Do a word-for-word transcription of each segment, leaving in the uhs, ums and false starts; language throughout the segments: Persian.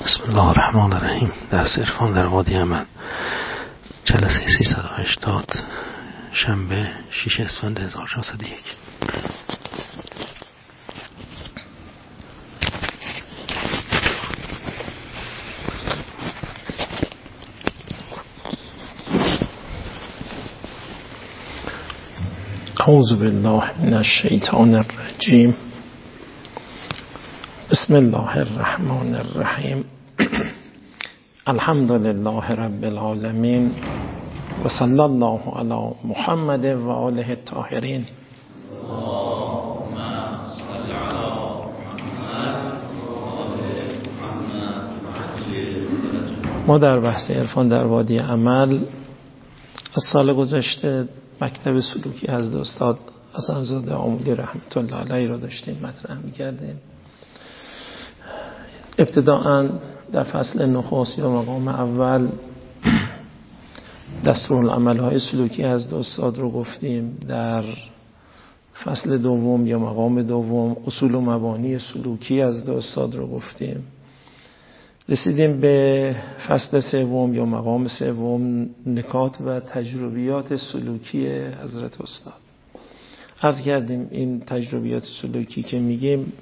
بسم الله الرحمن الرحیم. درس عرفان در وادی عمل، جلسه سیصد و هشتاد، شنبه شش اسفند هزار و ششصد و یک. اعوذ بالله من الشیطان الرجیم. بسم الله الرحمن الرحیم. الحمد لله رب العالمین و صلی الله علی محمد و آله الطاهرین. ما در بحث عرفان در وادی عمل از سال گذشته مکتب سلوکی از استاد حسن‌زاده آملی رحمت الله علیه را داشتیم مطرح می‌کردیم. ابتداءً در فصل نخست یا مقام اول دستورالعمل‌های سلوکی از استاد رو گفتیم. در فصل دوم یا مقام دوم اصول و مبانی سلوکی از استاد رو گفتیم. رسیدیم به فصل سوم یا مقام سوم، نکات و تجربیات سلوکی حضرت استاد. عرض کردیم این تجربیات سلوکی که میگیم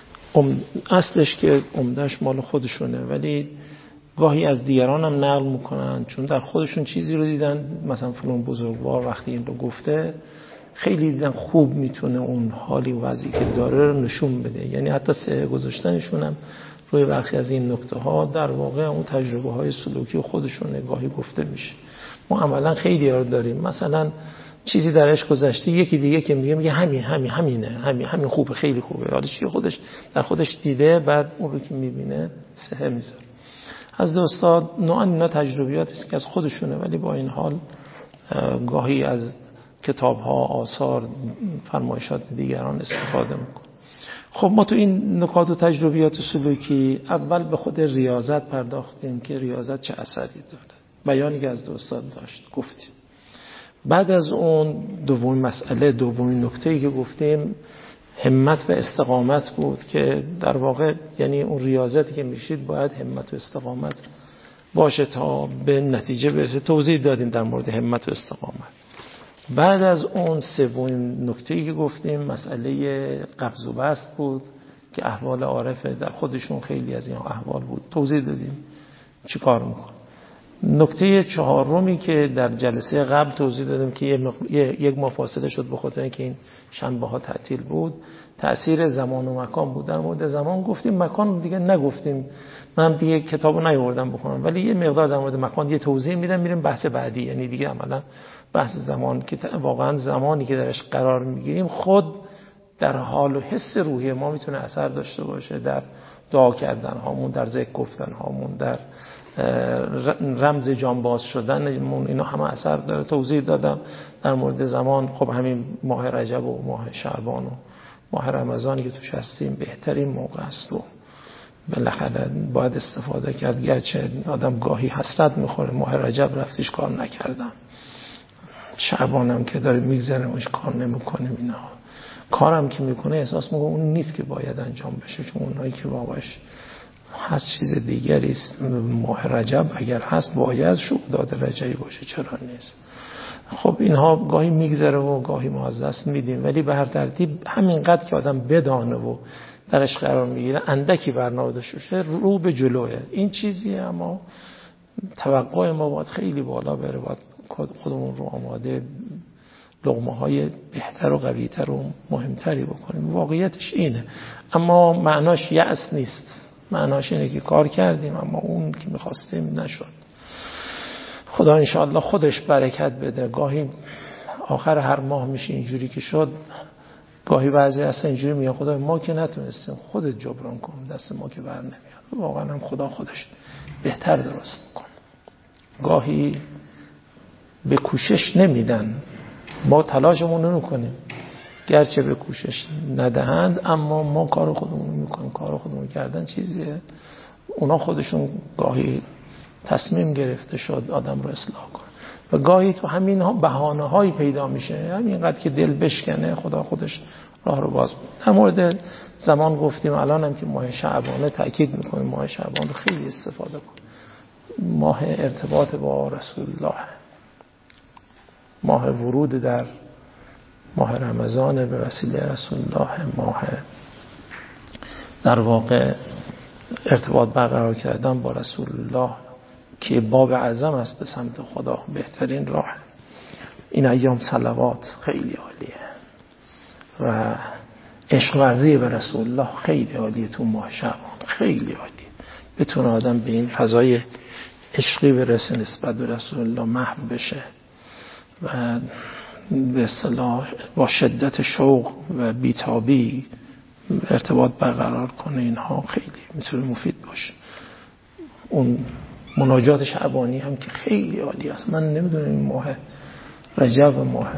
اصلش که عمدهش مال خودشونه، ولی گاهی از دیگران هم نقل میکنن، چون در خودشون چیزی رو دیدن، مثلا فلان بزرگوار وقتی این رو گفته خیلی دیدن خوب میتونه اون حالی و وضعی که داره رو نشون بده. یعنی حتی سه گذاشتنشون هم روی برخی از این نکته ها در واقع اون تجربه های سلوکی خودشونه گاهی گفته میشه. ما عملا خیلی یاد داریم، مثلا چیزی درش گذشته، یکی دیگه که میگه میگه همین همین همینه همین همین خوبه، خیلی خوبه، حالا چی خودش در خودش دیده، بعد اون رو که میبینه سه میذاره. از استاد نوعا اینا تجربیاتی است که از خودشونه، ولی با این حال گاهی از کتاب ها، آثار، فرمایشات دیگران استفاده میکنه. خب ما تو این نکات و تجربیات سلوکی اول به خود ریاضت پرداختیم که ریاضت چه اثری داره، بیانی که از استاد داشت گفتیم. بعد از اون دومین مسئله، دومین نکته‌ای که گفتیم همت و استقامت بود، که در واقع یعنی اون ریاضتی که میشید باید همت و استقامت باشه تا به نتیجه برسه. توضیح دادیم در مورد همت و استقامت. بعد از اون سومین نکته‌ای که گفتیم مسئله قبض و بسط بود که احوال عارفه، در خودشون خیلی از این احوال بود، توضیح دادیم چی کار میکنه. نکته چهارمی که در جلسه قبل توضیح دادم که یک ماه فاصله شد به خاطر اینکه این شنبه ها تعطیل بود، تأثیر زمان و مکان بود. در مورد زمان گفتیم، مکان دیگه نگفتیم، من دیگه کتابو نیاوردم بخونم، ولی یه مقدار در مورد مکان دیگه توضیح میدم، میریم بحث بعدی. یعنی دیگه عملا بحث زمان که واقعا زمانی که درش قرار میگیریم خود در حال و حس روحی ما میتونه اثر داشته باشه، در دعا کردن هامون، در ذکر گفتن هامون، در رمز جان باز شدن، اینا همه اثر داره. توضیح دادم در مورد زمان. خب همین ماه رجب و ماه شعبان و ماه رمضانی که توش هستیم بهترین موقع است و بالاخره باید استفاده کرد، گرچه آدم گاهی حسرت میخوره ماه رجب رفتیش کار نکردم، شعبانم که داره میگذره ماش کار نمیکنیم، اینا کارم که میکنه احساس میکنه اون نیست که باید انجام بشه، چون اونایی که واقعش هست چیز دیگری است. ماه رجب اگر هست باید شهداد رجبی باشه، چرا نیست؟ خب اینها گاهی میگذره و گاهی ما از دست میدیم، ولی به هر ترتیب همینقدر که آدم بدانه و درش قرار میگیره اندکی برنامه داشته رو به جلوه. این چیزیه، اما توقع ما باید خیلی بالا بره، باید خودمون رو آماده لقمه های بهتر و قویتر و مهمتری بکنیم. واقعیتش اینه، اما معناش یأس نیست، معناش اینه که کار کردیم اما اون که میخواستیم نشد. خدا انشاءالله خودش برکت بده. گاهی آخر هر ماه میشه اینجوری که شد، گاهی بعضی اصلا اینجوری میگن خدا ما که نتونستیم، خودت جبران کن، دست ما که بر نمیاد. واقعا هم خدا خودش بهتر درست میکنه. گاهی به کوشش نمیدن، ما تلاشمون رو میکنیم، گرچه به کوشش ندهند اما ما کار خودمون رو میکنیم. کار خودمون کردن چیزیه، اونا خودشون گاهی تصمیم گرفته شد آدم رو اصلاح کنه و گاهی تو همین ها بهانه هایی پیدا میشه، همینقدر که دل بشکنه خدا خودش راه رو باز میکنه. در مورد زمان گفتیم، الان هم که ماه شعبانه تأکید میکنیم ماه شعبان رو خیلی استفاده کن. ماه ارتباط با رسول الله، ماه ورود در ماه رمضان به وسیله رسول الله، ماه در واقع ارتباط برقرار کردن با رسول الله که باب اعظم است به سمت خدا، بهترین راه. این ایام صلوات خیلی عالیه و عشق ورزی به رسول الله خیلی عالیه. تو ماه شعبان خیلی عالیه، بتونه آدم به این فضای عشقی برسه نسبت به رسول الله، محو بشه و به اصطلاح با شدت شوق و بیتابی ارتباط برقرار کنه. اینها خیلی میتونه مفید باشه. اون مناجات شعبانی هم که خیلی عالی است. من نمیدونم این ماه رجب و ماه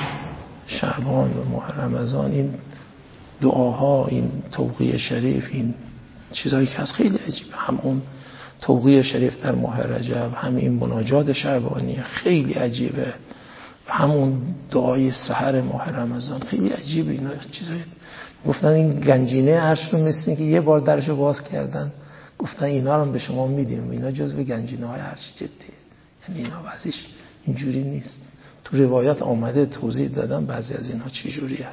شعبان و ماه رمضان این دعاها، این توقیه شریف، این چیزایی که از خیلی عجیبه. هم اون توقیه شریف در ماه رجب، هم این مناجات شعبانی خیلی عجیبه، و همون دعای سحر ماه رمضان خیلی عجیبه. اینا چیزایی گفتن این گنجینه عرش رو مثل که یه بار درشو باز کردن گفتن اینا رو به شما میدیم، اینا جزو گنجینه های عرش جدی. یعنی اینا بعضیش اینجوری نیست. تو روایات آمده توضیح دادن بعضی از اینها چی جوری هست.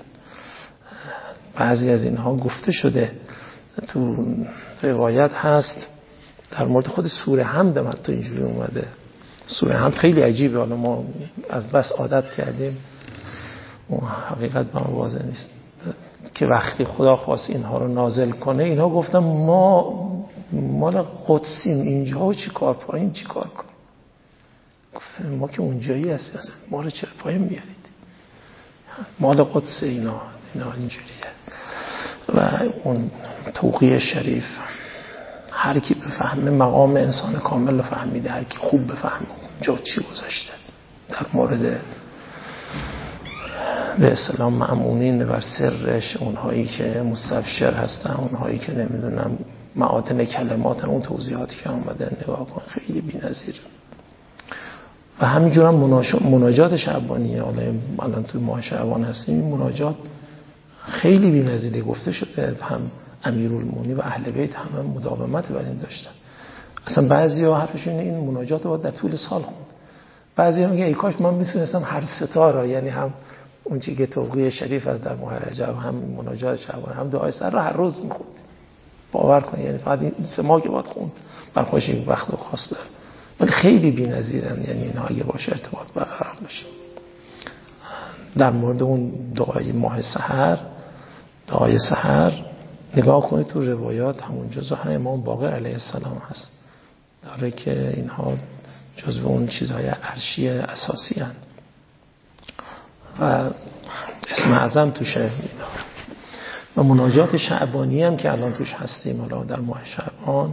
بعضی از اینها گفته شده تو روایت هست در مورد خود سوره حمد هم حتی اینجوری اومده. سوره حمد خیلی عجیبه، حالا ما از بس عادت کردیم اون حقیقت به ما واضح نیست که وقتی خدا خواست اینها رو نازل کنه، اینها گفتن ما مال قدسیم، اینجا چی کار پایین چی کار کنیم؟ گفتن ما که اونجایی هستیم، ما رو چرا پایین میارید؟ مال قدس اینا اینا اینجوریه. و اون توقیه شریف هر کی بفهمه مقام انسان کامل رو فهمیده، هر کی خوب بفهمه اونجا چی گذاشته در مورد به اصطلاح مأمونین و سرش، اونهایی که مستبشر هستن، اونهایی که نمیدونم معادن کلمات، اون توضیحاتی که آمده نگاه کن خیلی بی‌نظیر. و همینجور هم مناجات شعبانیه. الان توی ماه شعبان هستیم، مناجات خیلی بی‌نظیری گفته شده. هم امیرالمومنین و اهل بیت هم, هم مداومت بر این داشتن. اصلا بعضیا حرفشون این مناجات رو در طول سال خوند. بعضیا میگن ای کاش من میتونستم هر ستا را، یعنی هم اون چیزی که توقیه شریف از در ماه رجب، هم مناجات شعبان، هم دعای سحر رو هر روز میخوند. باور کن یعنی فقط این سه ماه که باید خوند بر خودش این وقت و خاص داره. ولی خیلی بی‌نظیرن، یعنی اینا اگه باشه ارتباط برقرار بشه. در مورد اون دعای ماه سحر، دعای سحر نگاه کنید تو روایات همون جزو هم امام باقر علیه السلام هست داره که اینها جزو اون چیزهای عرشی اساسی هست و اسم اعظم توشه. و مناجات شعبانی هم که الان توش هستیم حالا در ماه شعبان،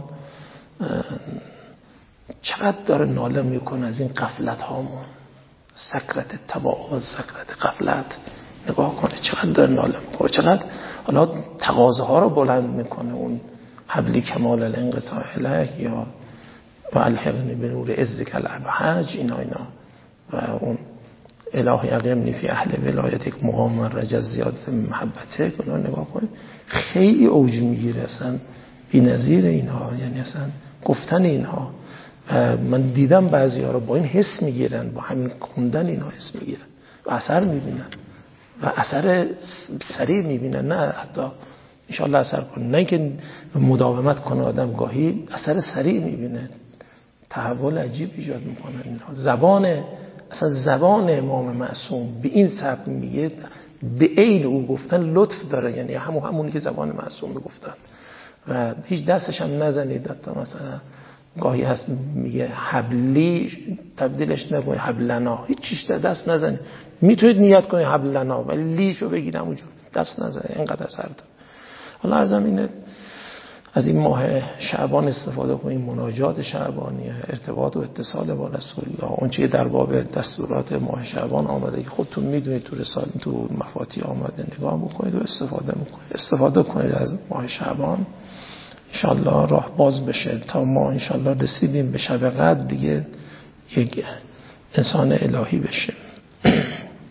چقدر داره ناله میکنه از این غفلت هامون، سکرت تباعد، سکرت غفلت. نگاه کنه چقدر داره ناله میکنه، چقدر حالا تقاضاها رو بلند میکنه. اون حبلی کمال الانقطاع الیک یا و الحقنی به نور عزک الابهج، اینا اینا و اون الهی اقیمنی فی اهل ولایتک مقام رجز زیادت محبتک. اون نگاه کنید خیلی اوج میگیره، اصلا بی‌نظیر اینها. یعنی اصلا گفتن اینها من دیدم بعضی ها رو با این حس میگیرن، با همین خوندن اینها حس میگیرن و اثر میبینن و اثر سریع میبینن. نه حتی انشاءالله اثر کنه، نه که مداومت کنه آدم، گاهی اثر سریع میبینه، تحول عجیب ایجاد میکنه اینها. زبان اصلا زبان امام معصوم به این سبب میگه به عین او گفتن لطف داره، یعنی همون همونی که زبان معصوم رو گفتن و هیچ دستش هم نزنید. حتی مثلا گاهی هست میگه حبلی تبدیلش نکنید حبلنا، هیچ چیز دست نزنید. میتونید نیت کنید حبلنا ولی لیشو بگید همونجور دست نزنید، اینقدر اثر داره. حالا ارزم اینه از این ماه شعبان استفاده کنید، مناجات شعبانی، ارتباط و اتصال با رسول الله، اون چیه در باب دستورات ماه شعبان آمده که خودتون میدونید تو رساله تو مفاتی آمده، نگاه بکنید و استفاده بکنید. استفاده کنید از ماه شعبان، انشالله راه باز بشه تا ما انشالله رسیدیم به شب قدر دیگه یک انسان الهی بشه.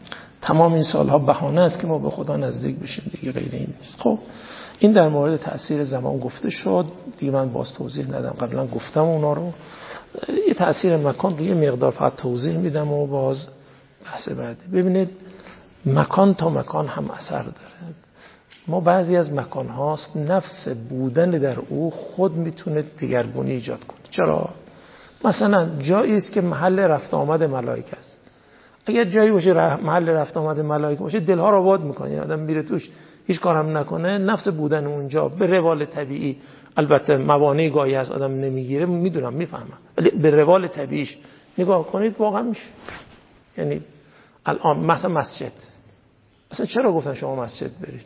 تمام این سالها بهانه است که ما به خدا نزدیک بشیم، دیگه غیر این نیست. خب این در مورد تأثیر زمان گفته شد، دیگه من باز توضیح ندم، قبلا گفتم اونا رو. یه تأثیر مکان رو یه مقدار فقط توضیح میدم و باز بحث بعدی. ببینید مکان تا مکان هم اثر داره. ما بعضی از مکان هاست نفس بودن در او خود میتونه دگرگونی ایجاد کنه. چرا؟ مثلا جایی است که محل رفت آمد ملائکه است. اگر جایی باشه محل رفت آمد ملائکه باشه، دلها رو آباد میکنه. آدم میره توش هیچ کارم نکنه، نفس بودن اونجا به روال طبیعی، البته موانع گاهی از آدم نمیگیره، میدونم میفهمم، ولی به روال طبیعیش نگاه کنید واقعا میشه. یعنی الان مثلا مسجد، اصلا چرا گفتن شما مسجد برید؟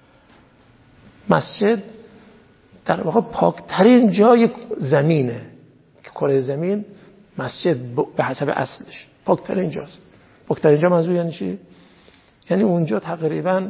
مسجد در واقع پاکترین جای زمینه که کره زمین، مسجد به حسب اصلش پاکترین جاست. پاکترین جا منظور یعنی چی؟ یعنی اونجا تقریبا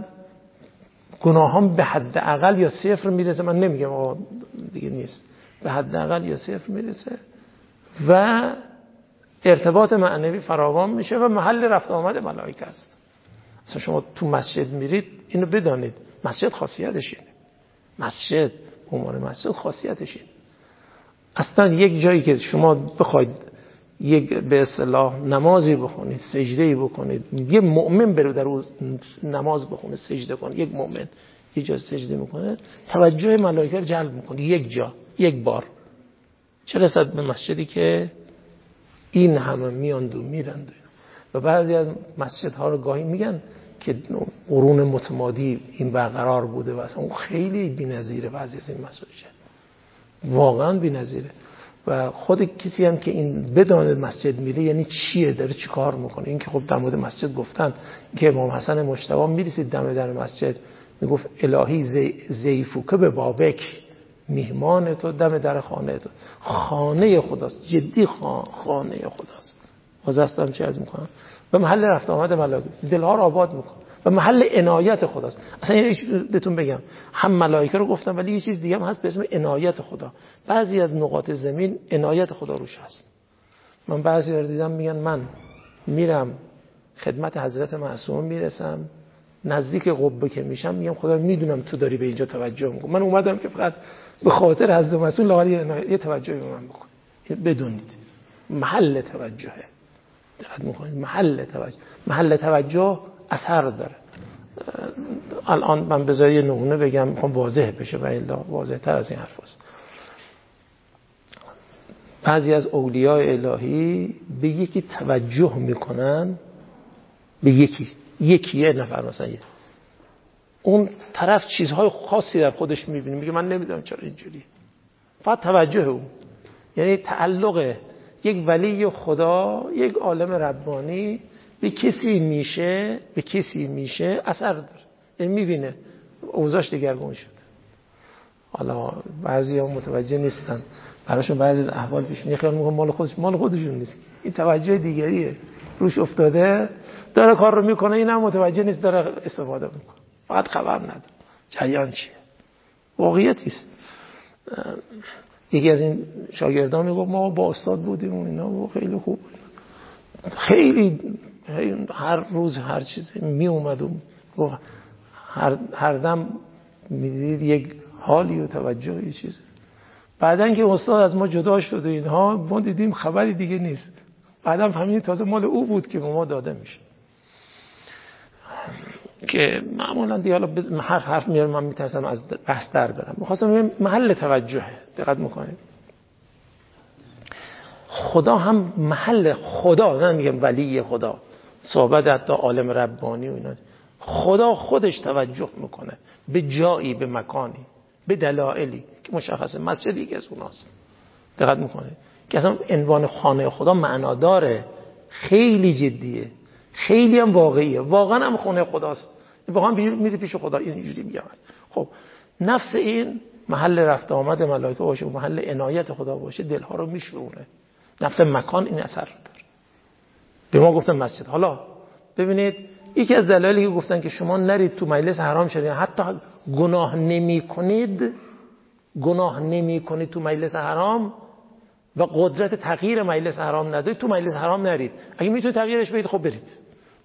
گناهان به حد اقل یا صفر میرسه. من نمیگم آقا دیگه نیست، به حد اقل یا صفر میرسه و ارتباط معنوی فراوان میشه و محل رفت آمد ملائکه است. اصلا شما تو مسجد میرید اینو بدانید، مسجد خاصیتش اینه. مسجد عنوان مسجد خاصیتش اینه. اصلا یک جایی که شما بخواید یک به اصطلاح نمازی بخونید، سجده‌ای بکنید، یه مؤمن بره در اون نماز بخونه، سجده کنه، یک مؤمن یه جا سجده میکنه، توجه ملائکه رو جلب میکنه، یک جا، یک بار. چه رسد به مسجدی که این همه میاند و میرند. و بعضی از مسجدها رو گاهی میگن که قرون متمادی این برقرار بوده و اصلا اون خیلی بی‌نظیره. بعضی از این مساجد واقعا بی‌نظیره و خود کسی هم که این بداند مسجد میره یعنی چیه، داره چی کار میکنه. این که خب در مورد مسجد گفتن که امام حسن مجتبی میرسید دم در مسجد میگفت الهی زی زیفوکه به بابک، میهمان تو دم در خانه تو. خانه خداست، جدی خانه خداست. واسه چه از میکنم و محل رفت آمد ملائکه، دلها رو آباد میکنه و محل عنایت خداست. اصلا یه بهتون بگم، هم ملائکه رو گفتم ولی یه چیز دیگه هم هست به اسم عنایت خدا. بعضی از نقاط زمین عنایت خدا روش هست. من بعضی رو دیدم میگن من میرم خدمت حضرت معصوم میرسم، نزدیک قبه که میشم میگم خدا میدونم تو داری به اینجا توجه میکنی، من اومدم که فقط به خاطر حضرت معصوم لاغر یه توجهی به من بکن. بدونید محل توجهه، دقت میکنید، محل توجه، محل توجه اثر داره. الان من بذار یه نمونه بگم، میخوام واضح بشه و الا واضح تر از این حرف است. بعضی از اولیاء الهی به یکی توجه میکنن، به یکی یکی یه نفر مثلا یه. اون طرف چیزهای خاصی در خودش میبینه، میگه من نمیدونم چرا اینجوری، فقط توجه اون، یعنی تعلق یک ولی خدا، یک عالم ربانی به کسی میشه، به کسی میشه اثر داره، یعنی میبینه اوضاعش دگرگون شد. حالا بعضی ها متوجه نیستن، براشون بعضی از احوال پیش میاد خیال میکنن مال خودش، مال خودشون نیست، این توجه دیگریه روش افتاده، داره کار رو میکنه، این هم متوجه نیست داره استفاده میکنه، فقط خبر نداره جریان چیه. واقعیتی است. یکی از این شاگردان میگفت ما با استاد بودیم و اینا و خیلی خوب، خیلی هر روز هر چیزی می اومد و هر هر دم میدید یک حالی و توجه یه چیز. بعدن که استاد از ما جدا شد و اینها، ما دیدیم خبری دیگه نیست. بعدم فهمیدیم تازه مال او بود که به ما داده میشه. که معمولا دیگه حالا هر حرف میارم من میترسم از بحث در برم. میخواستم محل توجهه، دقت میکنید. خدا هم محل خدا، نه میگم ولی خدا، صحبت حتی عالم ربانی و اینا، خدا خودش توجه میکنه به جایی، به مکانی، به دلایلی که مشخصه. مسجدی که از اوناست، دقت میکنه که اصلا عنوان خانه خدا معنا داره، خیلی جدیه، خیلی هم واقعیه، واقعا هم خانه خداست، واقعا میری پیش خدا. اینجوری میگم. خب نفس این محل رفت آمد ملائکه باشه و محل عنایت خدا باشه، دلها رو میشورونه. نفس مکان این اثر داره. به ما گفتن مسجد. حالا ببینید یکی از دلایلی که گفتن که شما نرید تو مجلس حرام شریعت، حتی گناه نمی کنید، گناه نمی کنید تو مجلس حرام و قدرت تغییر مجلس حرام ندارید، تو مجلس حرام نرید. اگه میتونید تغییرش بدید خب برید،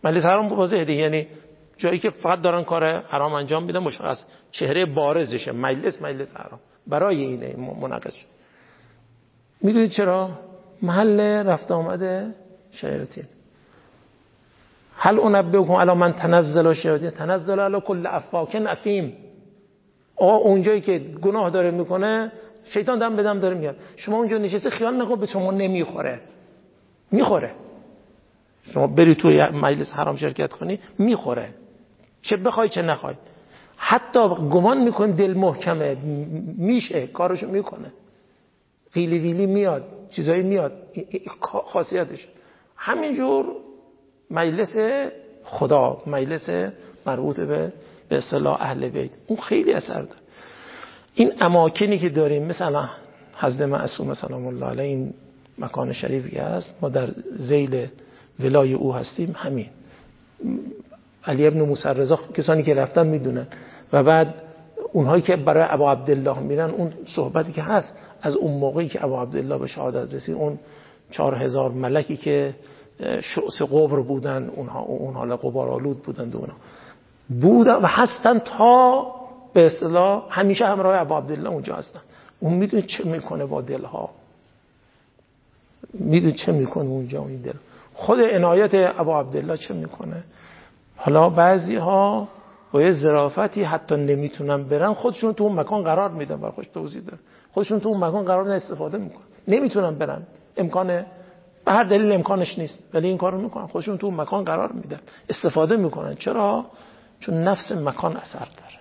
مجلس حرام واضحه دیگه، یعنی جایی که فقط دارن کار حرام انجام میدن مشخص، چهره بارزشه مجلس مجلس حرام. برای اینه مناقشه. میدونید چرا؟ محل رفت آمده شیاطین. هل انبئکم علی من تنزل الشیاطین تنزل علی کل افاک اثیم. آقا اونجایی که گناه داره میکنه شیطان دم به دم داره میاد. شما اونجا نشسته خیال نکن به شما نمیخوره، میخوره. شما بری توی مجلس حرام شرکت کنی میخوره، چه بخوای چه نخوای. حتی گمان میکنی دل محکمه، میشه کارشو میکنه، قیلی ویلی میاد، چیزایی میاد، خاصیتش. همینجور مجلس خدا، مجلس مربوط به به اصطلاح اهل بیت، اون خیلی اثر داره. این اماکنی که داریم مثلا حضرت معصوم سلام الله علیه، این مکان شریفی هست، ما در ذیل ولای او هستیم. همین علی ابن موسی رضا کسانی که رفتن میدونن. و بعد اونهایی که برای ابا عبدالله میرن، اون صحبتی که هست از اون موقعی که ابا عبدالله به شهادت رسید، اون چهار هزار ملکی که شؤس قبر بودن، اونها اون حالا غبارآلود بودن و اونها بودن و هستن تا به اصطلاح همیشه همراه ابا عبدالله اونجا هستن. اون میدونه چه میکنه با دلها، میدونه چه میکنه اونجا اون دل. خود عنایت ابا عبدالله چه میکنه. حالا بعضی ها با یه ظرافتی حتی نمیتونن برن، خودشون تو اون مکان قرار میدن. برای خودش توضیح داره، خودشون تو اون مکان قرار میدن، استفاده میکنن، نمیتونن برن، امکان به هر دلیل امکانش نیست، ولی این کارو میکنن، خودشون تو اون مکان قرار میدن، استفاده میکنن. چرا؟ چون نفس مکان اثر داره.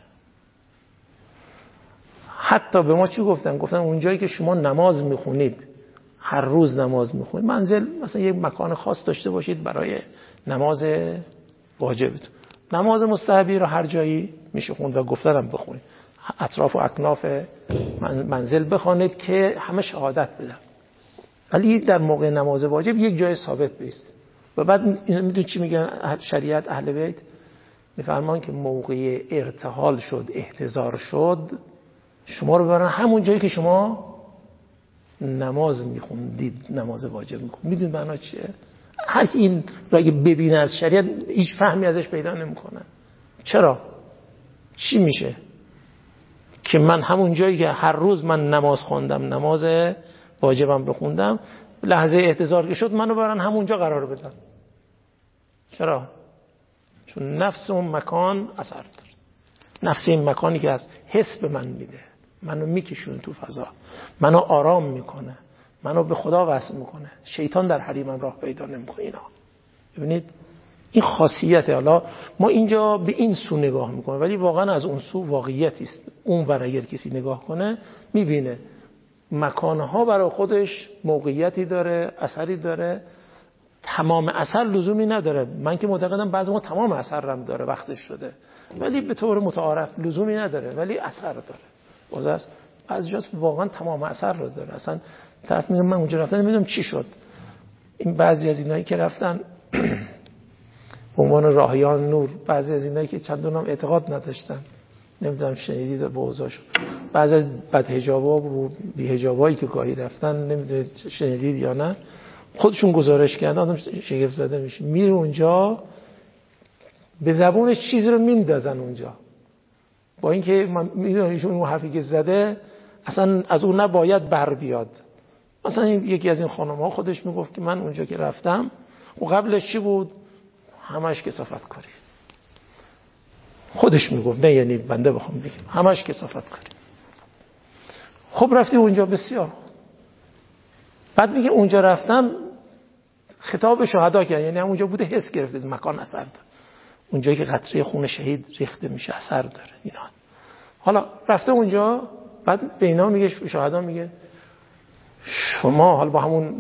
حتی به ما چی گفتن؟ گفتن اونجایی که شما نماز میخونید، هر روز نماز میخونید، منزل مثلا یک مکان خاص داشته باشید برای نماز واجبتون. نماز مستحبی رو هر جایی میشه خوند و گفتنم بخونید، اطراف و اکناف منزل بخوانید که همه شهادت بدن. ولی در موقع نماز واجب یک جای ثابت بیست. و بعد میدونید چی میگن شریعت اهل بیت؟ میفرمان که موقع ارتحال شد، احتضار شد، شما رو ببرن همون جایی که شما نماز میخوندید، نماز واجب میخوندید. میدونید معنا چیه؟ هر کی این رو اگه ببینه از شریعت هیچ فهمی ازش پیدا نمیکنه. چرا؟ چی میشه که من همون جایی که هر روز من نماز خوندم، نماز واجبم بخوندم، لحظه احتضار که شد منو برن همونجا قرار بدن. چرا؟ چون نفس اون مکان اثر داره. نفس این مکانی که از حس به من میده، منو میکشونه تو فضا، منو آرام میکنه، منو به خدا وصل میکنه. شیطان در حریمم راه پیدا نمیکنه. اینا ببینید این خاصیته. حالا ما اینجا به این سو نگاه میکنیم، ولی واقعا از اون سو واقعیتی است. اون ور اگر کسی نگاه کنه میبینه مکانها برای خودش موقعیتی داره، اثری داره. تمام اثر لزومی نداره. من که معتقدم بعضی ما تمام اثرم داره، وقتش شده، ولی به طور متعارف لزومی نداره، ولی اثر داره. باز است بعضی جاست واقعا تمام اثر رو داره. اصلا طرف میگه من اونجا رفتم نمیدونم چی شد. این بعضی از اینایی که رفتن به عنوان راهیان نور، بعضی از اینایی که چندان هم اعتقاد نداشتن، نمیدونم شنیدید به اوضاعشون، بعضی از بدحجابا و بی‌حجابایی که گاهی رفتن، نمیدونید شنیدید یا نه، خودشون گزارش کردن، آدم شگفت زده میشه. میره اونجا به زبونش چیزی رو میندازن اونجا، با اینکه من میدونم ایشون اون حرفی که زده اصلا از اون نباید بر بیاد. مثلا یکی از این خانم‌ها خودش میگفت که من اونجا که رفتم و قبلش چی بود؟ همش کثافت کاری. خودش میگفت، نه یعنی بنده بخوام بگم، همش کثافت کاری. خب رفتی اونجا، بسیار خوب. بعد میگه اونجا رفتم خطاب شهدا کرد، یعنی اونجا بوده حس گرفتید مکان اثر داره. اونجایی که قطره خون شهید ریخته میشه اثر داره. اینا حالا رفته اونجا، بعد به اینا میگه، شهدا میگه شما حالا با همون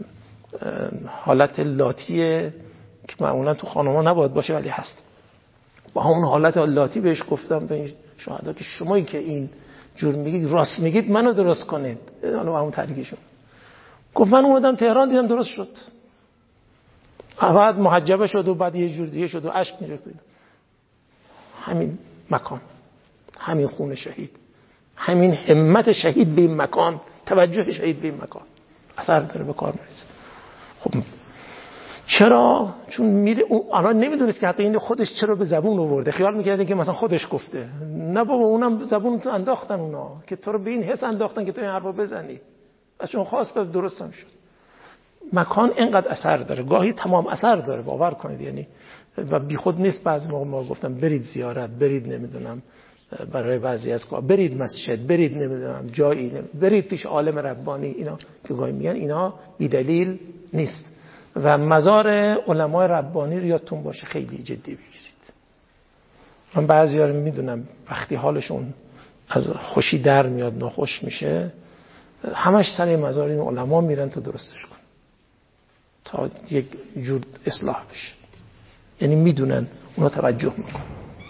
حالت لاتیه که معمولا تو خانم‌ها نباید باشه ولی هست، با همون حالت لاتی بهش گفتم به این شهدا که شمایی که این جور میگید راست میگید، منو درست کنید. حالا با همون طریقشون گفت من اومدم تهران دیدم درست شد. بعد محجبه شد و بعد یه جور دیگه شد و اشک میریخت. همین مکان، همین خون شهید، همین همت شهید به این مکان، توجه شهید به این مکان اثر داره، به کار میرسه. خب چرا؟ چون میره الان نمیدونست که حتی این خودش چرا به زبون آورده، خیال میکرده که مثلا خودش گفته. نه بابا، اونم زبون تو انداختن اونا که تو رو به این حس انداختن که تو این حرفو بزنی. از چون خواست به درست هم شد. مکان اینقدر اثر داره، گاهی تمام اثر داره، باور کنید. یعنی و بیخود نیست. بعضی موقع ما گفتم برید زیارت، برید نمیدونم برای بعضی از کار، برید مسجد، برید نمیدونم جایی، برید پیش عالم ربانی. اینا که گاهی میگن اینا بی دلیل نیست. و مزار علمای ربانی رو یادتون باشه خیلی جدی بگیرید. من بعضیا رو میدونم وقتی حالشون از خوشی در میاد ناخوش میشه، همش سر مزار این علما میرن تا درستش کنن، تا یک جور اصلاح بشه. یعنی میدونن اونا توجه میکنن.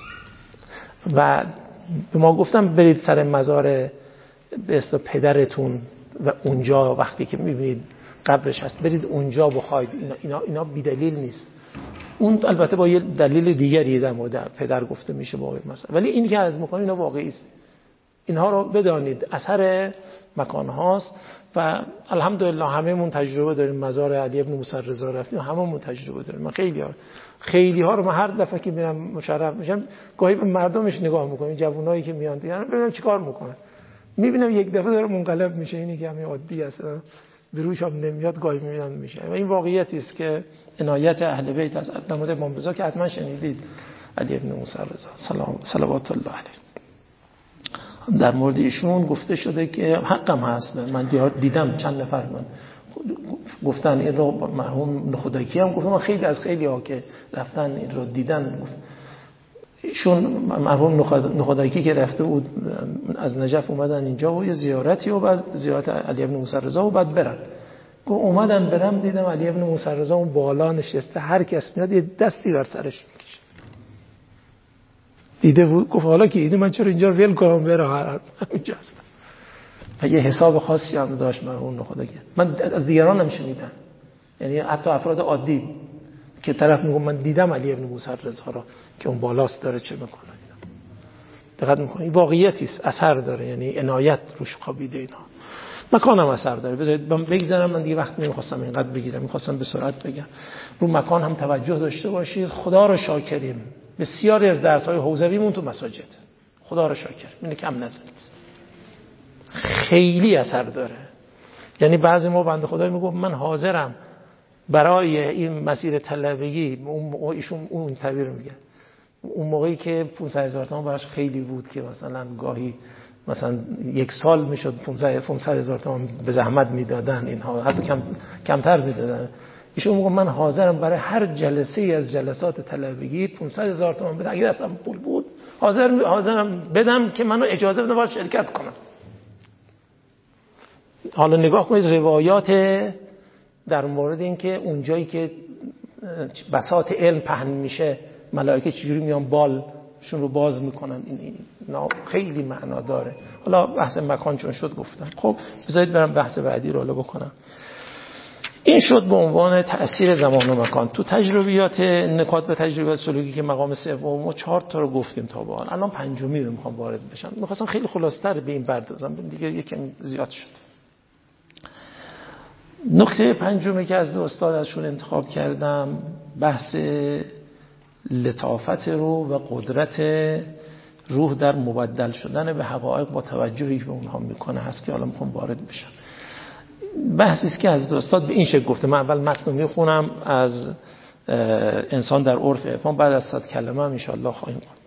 و به ما گفتم برید سر مزار به اصطلاح پدرتون و اونجا وقتی که میبینید قبرش هست برید اونجا بخواید. اینا اینا اینا بی دلیل نیست. اون البته با یه دلیل دیگری در مورد پدر گفته میشه با مثلا، ولی این که عرض میکنم اینا واقعی است. اینها رو بدانید اثر مکان هاست. و الحمدلله هممون تجربه داریم. مزار علی ابن موسی رضا رفتیم، هممون تجربه داریم. من خیلی ها خیلی ها رو من هر دفعه که میرم مشرف میشم گاهی به مردمش نگاه میکنم، جوونایی که میان دیگه ببینم چیکار میکنن. میبینم یک دفعه داره منقلب میشه. اینی که همین عادی است، به روش هم نمیاد، گاهی میبینم میشه. و این واقعیتی است که عنایت اهل بیت از نمود امام رضا که حتما شنیدید، علی ابن موسی رضا سلام صلوات الله علیه. در مورد ایشون گفته شده که حقم هست. من دیدم چند نفر من گفتن این رو، مرحوم نخودکی هم گفتم، خیلی از خیلی ها که رفتن این رو دیدن گفت. ایشون مرحوم نخودکی که رفته بود از نجف اومدن اینجا و یه زیارتی و بعد زیارت علی ابن موسی رضا و بعد برن. گفت اومدم برم دیدم علی ابن موسی رضا اون بالا نشسته، هر کس میاد یه دستی بر سرش میکشه. دیده بود گفت حالا که دیده من چرا اینجا ول کنم برم همینجا هستم. و یه حساب خاصی هم داشت مرحوم نخودکی. من از دیگران هم شنیدم، یعنی حتی افراد عادی که طرف میگه من دیدم علی ابن موسی رضا رو که اون بالاست داره چه میکنه. دقت میکنه این واقعیتی است، اثر داره. یعنی عنایت روش خوابیده اینا. مکان هم اثر داره. بذارید من بگذارم، من دیگه وقت نمیخواستم اینقدر بگیرم، میخواستم به سرعت بگم. رو مکان هم توجه داشته باشید. خدا رو شاکریم. بسیاری از درس‌های حوزویمون تو مساجد. خدا رو شاکر. اینو کم ندونید. خیلی اثر داره. یعنی بعضی ما بنده خدای میگفت من حاضرم برای این مسیر طلبگی، اون ایشون اون تعبیر میگه، اون موقعی که پانصد هزار تومان براش خیلی بود که مثلا گاهی مثلا یک سال میشد پانصد هزار تومان به زحمت میدادن، اینها حتی کم کمتر میدادن. ایشون میگه من حاضرم برای هر جلسه از جلسات طلبگی پانصد هزار تومان بدم، اگه دستم پول بود حاضر حاضرم بدم که منو اجازه بدن باهاش شرکت کنم. حالا نگاه کنید روایات در مورد این که اونجایی که بساط علم پهن میشه ملائکه چجوری میان بالشون رو باز میکنن، این این خیلی معنا داره. حالا بحث مکان چون شد گفتم. خب بذارید برم بحث بعدی رو حالا بکنم. این شد به عنوان تأثیر زمان و مکان. تو تجربیات نکات به تجربیات سلوکی که مقام سوم و چهار تا رو گفتیم تا به حال. الان پنجمی رو میخوام وارد بشم. میخواستم خیلی خلاص‌تر به این پردازم، دیگه یکم زیاد شد. نکته پنجمی که از استاد ازشون انتخاب کردم بحث لطافت روح و قدرت روح در مبدل شدن به حقایق با توجهی که اونها میکنه هست که حالا میخوام وارد بشم. بحثی است که از استاد به این شکل گفته. من اول متن میخونم از انسان در عرف عرفان، بعد از صد کلمه هم ان شاء الله خواهیم خوند.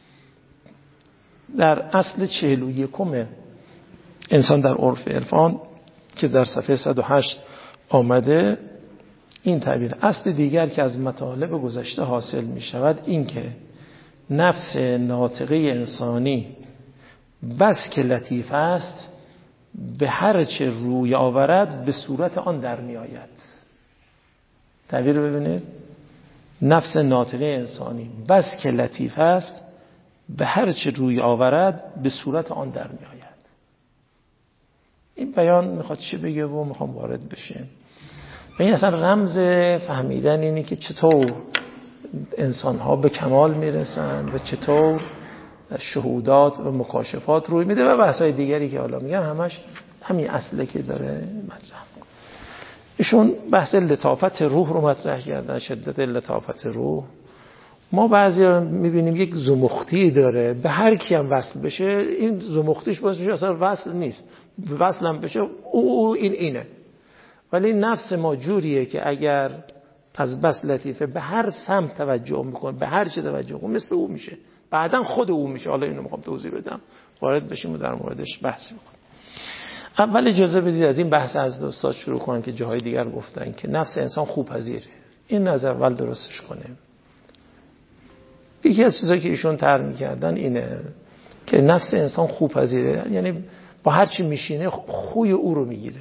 در اصل چهل و یکم انسان در عرف عرفان که در صفحه صد و هشت آمده این تعبیر: اصل دیگر که از مطالب گذشته حاصل می شود این که نفس ناطقه انسانی بس که لطیف است به هر چه روی آورد به صورت آن در می آید. تعبیر ببینید: نفس ناطقه انسانی بس که لطیف است به هر چه روی آورد به صورت آن در می آید. این بیان میخواد چی بگه و میخوام وارد بشیم. و این اصلا رمز فهمیدن اینه که چطور انسان ها به کمال میرسن و چطور شهودات و مکاشفات روی میده و بحثای دیگری که حالا میگم همش همین اصله که داره مطرح. ایشون بحث لطافت روح رو مطرح کردن، شدت لطافت روح. ما بعضی رو میبینیم یک زمختی داره، به هر کی هم وصل بشه این زمختیش باعث میشه اصلا وصل نیست، وصل هم بشه او, او این اینه. ولی نفس ما جوریه که اگر از بس لطیفه به هر سمت توجه میکنه، به هر چه توجه میکنه مثل او میشه، بعدن خود او میشه. حالا اینو میخوام توضیح بدم، وارد بشیم و در موردش بحث میکنم. اول اجازه بدید از این بحث از دوستان شروع کنم که جاهای دیگر گفتن که نفس انسان خوپذیره. این نظر اول درستش کنیم. یکی از چیزایی که ایشون طرح می‌کردن اینه که نفس انسان خوپذیره، یعنی با هر چی میشینه خوی او رو میگیره.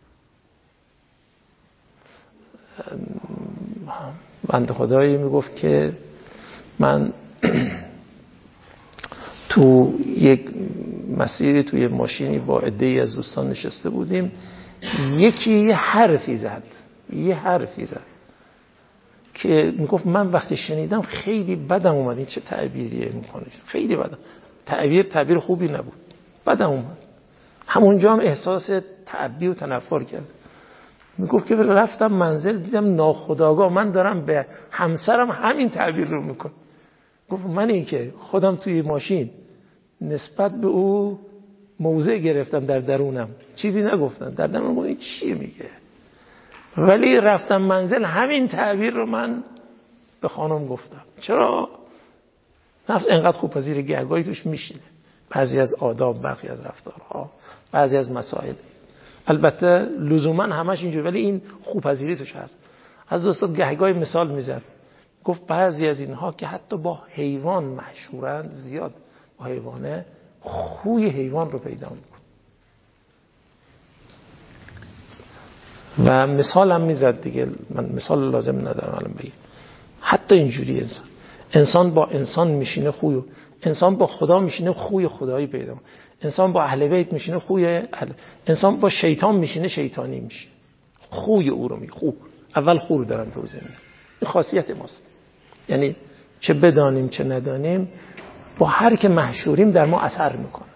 بنده خدایی میگفت که من تو یک مسیری توی ماشینی با عده‌ای از دوستان نشسته بودیم، یکی یه حرفی زد یه حرفی زد که میگفت من وقتی شنیدم خیلی بدم اومد. این چه تعبیریه میکنه؟ خیلی بدم. تعبیر تعبیر خوبی نبود، بدم اومد. همونجا هم احساس تعبی و تنفر کرد. میگفت که رفتم منزل دیدم ناخودآگاه من دارم به همسرم همین تعبیر رو میکنم. گفت من این که خودم توی ماشین نسبت به او موضع گرفتم در درونم، چیزی نگفتم، در درونم این چی میگه، ولی رفتم منزل همین تعبیر رو من به خانم گفتم. چرا؟ نفس انقدر خوپذیر گهگاهی توش میشینه، بعضی از آداب، برخی از رفتارها، بعضی از مسائل. البته لزوما همش اینجوری، ولی این خوپذیری توش هست. از دوستان گهگاهی مثال میزد، گفت بعضی از اینها که حتی با حیوان مشهورند، زیاد با حیوانه خوی حیوان رو پیدا میکنه. و مثال هم میزد دیگه، من مثال لازم ندارم الان بگم. حتی اینجوری انسان انسان با انسان میشینه خوی، انسان با خدا میشینه خوی خدایی پیدا میکنه، انسان با اهل بیت میشینه خوی اهل، انسان با شیطان میشینه شیطانی میشه. خوی او رو می خو اول خو رو دارن توضیح میدن. این خاصیت ماست، یعنی چه بدانیم چه ندانیم با هر که محشوریم در ما اثر میکنه.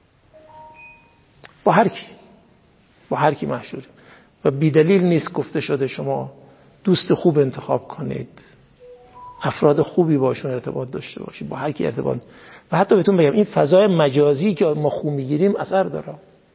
با هر کی با هر کی محشوریم و بی دلیل نیست گفته شده شما دوست خوب انتخاب کنید، افراد خوبی باشون ارتباط داشته باشید، با هر کی ارتباط. و حتی بهتون بگم این فضای مجازی که ما خو میگیریم اثر داره،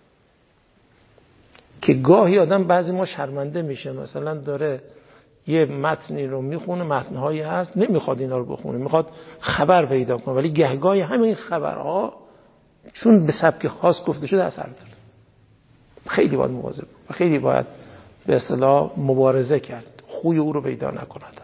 که گاهی آدم بعضی ما شرمنده میشه، مثلا داره یه متنی رو میخونه، متنهایی هست نمیخواد اینا رو بخونه، میخواد خبر پیدا کنه، ولی گهگاهی همین خبرها چون به سبک خاص گفته شده اثر داره. خیلی باید مواظب و خیلی باید به اصطلاح مبارزه کرد خوی او رو پیدا نکند.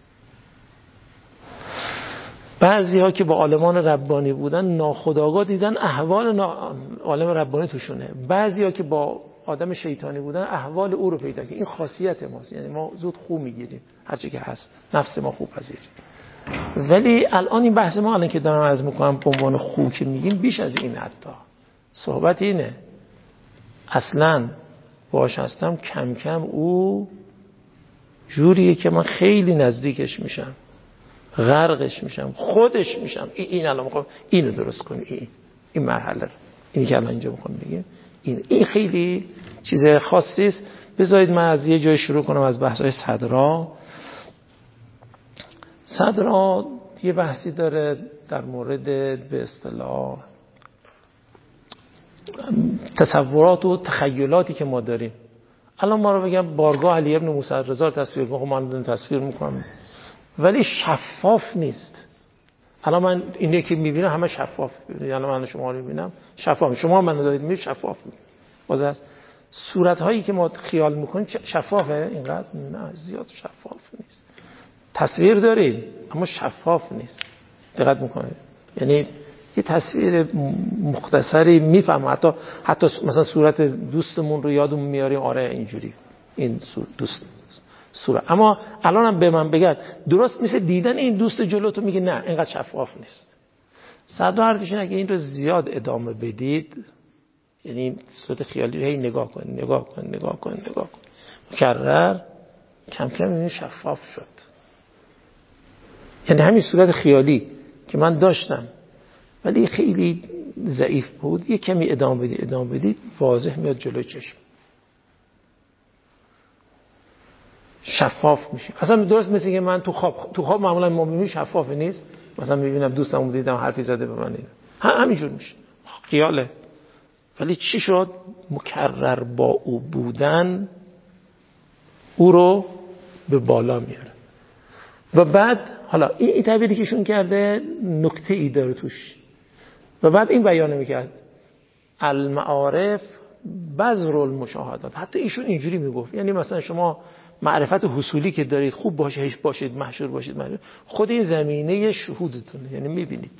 بعضی ها که با عالمان ربانی بودن ناخودآگاه دیدن احوال نا... عالم ربانی توشونه، بعضی ها که با آدم شیطانی بودن احوال او رو پیدا کرد. این خاصیت ماست، یعنی ما زود خو میگیریم هرچی که هست، نفس ما خوب پذیر. ولی الان این بحث ما الان که دارم عرض میکنم به عنوان خو که میگیم بیش از این، حتی صحبت اینه اصلا باش هستم کم کم او جوریه که من خیلی نزدیکش میشم، غرقش میشم، خودش میشم. این, این الان میخوام اینو درست کنیم، این این مرحله اینی که الان اینجا میخوام بگم، این این خیلی چیز خاصی است. بذارید من از یه جای شروع کنم، از بحث‌های صدرا. صدرا یه بحثی داره در مورد به اصطلاح تصورات و تخیلاتی که ما داریم. الان ما رو بگم بارگاه علی ابن موسی رضا رو تصویر کنم، من تصویر میکنم ولی شفاف نیست. الان من اینه که میبینم همه شفاف، الان من شما رو میبینم شفاف، شما منو دارید میبینید شفاف میبینید. باز از صورت هایی که ما خیال میکنیم شفافه، اینقدر نه زیاد شفاف نیست. تصویر داریم اما شفاف نیست. دقت میکنید؟ یعنی یه تصویر مختصری میفهمم، حتی حتی مثلا صورت دوستمون رو یادمون میاریم، آره اینجوری این دوست صورت. اما الانم به من بگن درست مثل دیدن این دوست جلوتو، میگه نه اینقدر شفاف نیست. صدا حرفش اینه که این رو زیاد ادامه بدید، یعنی این صورت خیالی هی نگاه کن نگاه کن نگاه کن نگاه کن مکرر، کم کم این شفاف شد. یعنی همین صورت خیالی که من داشتم ولی خیلی ضعیف بود، یه کمی ادامه بدید ادامه بدید واضح میاد جلوی چشم. شفاف میشه. اصلا درست مثل که من تو خواب تو خواب معمولا ما میبینیم شفاف نیست، مثلا میبینم دوستمو دیدم حرفی زده به من، همینجور میشه خیاله. ولی چی شد؟ مکرر با او بودن او رو به بالا میاره. و بعد حالا این تعبیری که ایشون کرده نکته ای داره توش، و بعد این بیان میکرد المعارف بذر المشاهدات. حتی ایشون اینجوری میگفت، یعنی مثلا شما معرفت حصولی که دارید خوب باشه باشید محشور باشید محشور. خود این زمینه شهودتونه، یعنی میبینید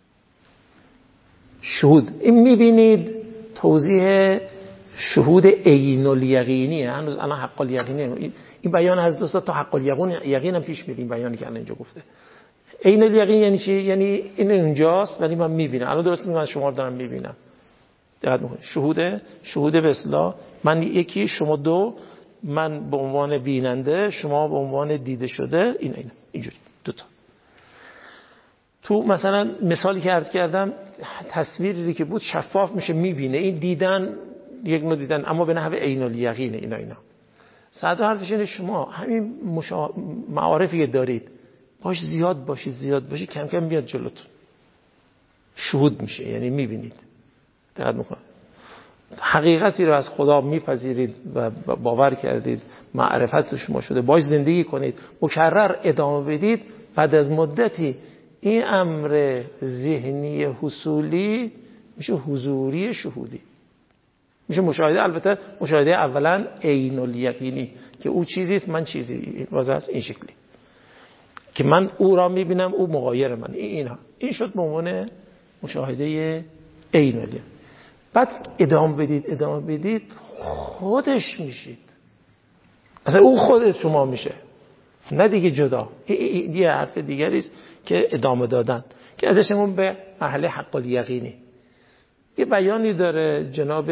شهود، این میبینید توضیح شهود عین الیقینیه. هنوز الان حق الیقینیه. این بیان از دوستا تا حق الیقین یقین هم پیش میاد. این بیانی که الان اینجا گفته عین الیقین یعنی چی؟ یعنی این اونجاست ولی من میبینم. الان درست من شما رو دارم میبینم. دقت میکنید شهود شهود به اصطلاح من یکی شما دو، من به عنوان بیننده شما به عنوان دیده شده، این اینا اینجوری دو تا. تو مثلا مثالی که عرض کردم تصویری که بود شفاف میشه میبینه. این دیدن یک نوع دیدن اما به نحو عین الیقین. اینا اینا صدر حرفش اینه شما همین مشا... معارفی که دارید باش زیاد باشید زیاد باشید کم کم بیاد جلوتون شهود میشه، یعنی میبینید. دقت میکنید حقیقتی رو از خدا میپذیرید و باور کردید، معرفت شما شده، باش زندگی کنید، مکرر ادامه بدید. بعد از مدتی این امر ذهنی حصولی میشه حضوری شهودی، میشه مشاهده. البته مشاهده اولا عین الیقینی که او چیزی است من چیزی، واسه است این شکلی که من او را میبینم او مغایر من. اینها این شد به عنوان مشاهده عین الیقینی. بعد ادامه بدید ادامه بدید خودش میشید، اصلا او خودت شما میشه، نه دیگه جدا. این یه حرف دیگری است که ادامه دادن که ازشمون به مرحله حق الیقینی. یه بیانی داره جناب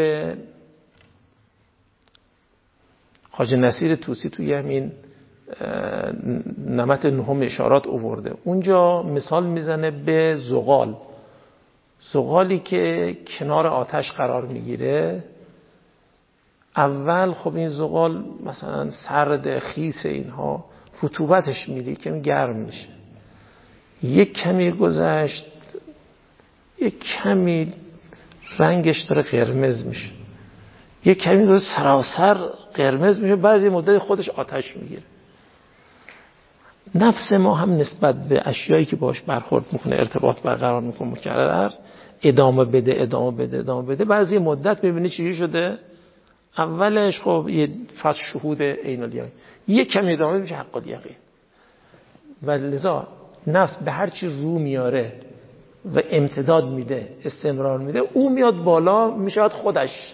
خواجه نصیر طوسی توی همین نمط نهم اشارات آورده. اونجا مثال میزنه به زغال. زغالی که کنار آتش قرار میگیره، اول خب این زغال مثلا سرد خیس اینها رطوبتش میره کمی گرم میشه، یک کمی گذشت یک کمی رنگش داره قرمز میشه، یک کمی داره سراسر قرمز میشه، بعضی مدت خودش آتش میگیره. نفس ما هم نسبت به اشیایی که باش برخورد میکنه ارتباط برقرار میکنه مکرر ادامه بده ادامه بده ادامه بده، بعضی مدت میبینی چیزی شده. اولش خب یه فاز شهود عین الیقین، یه کمی ادامه میشه حق الیقین. و لذا نفس به هر چی رو میاره و امتداد میده استمرار میده، او میاد بالا میشود خودش.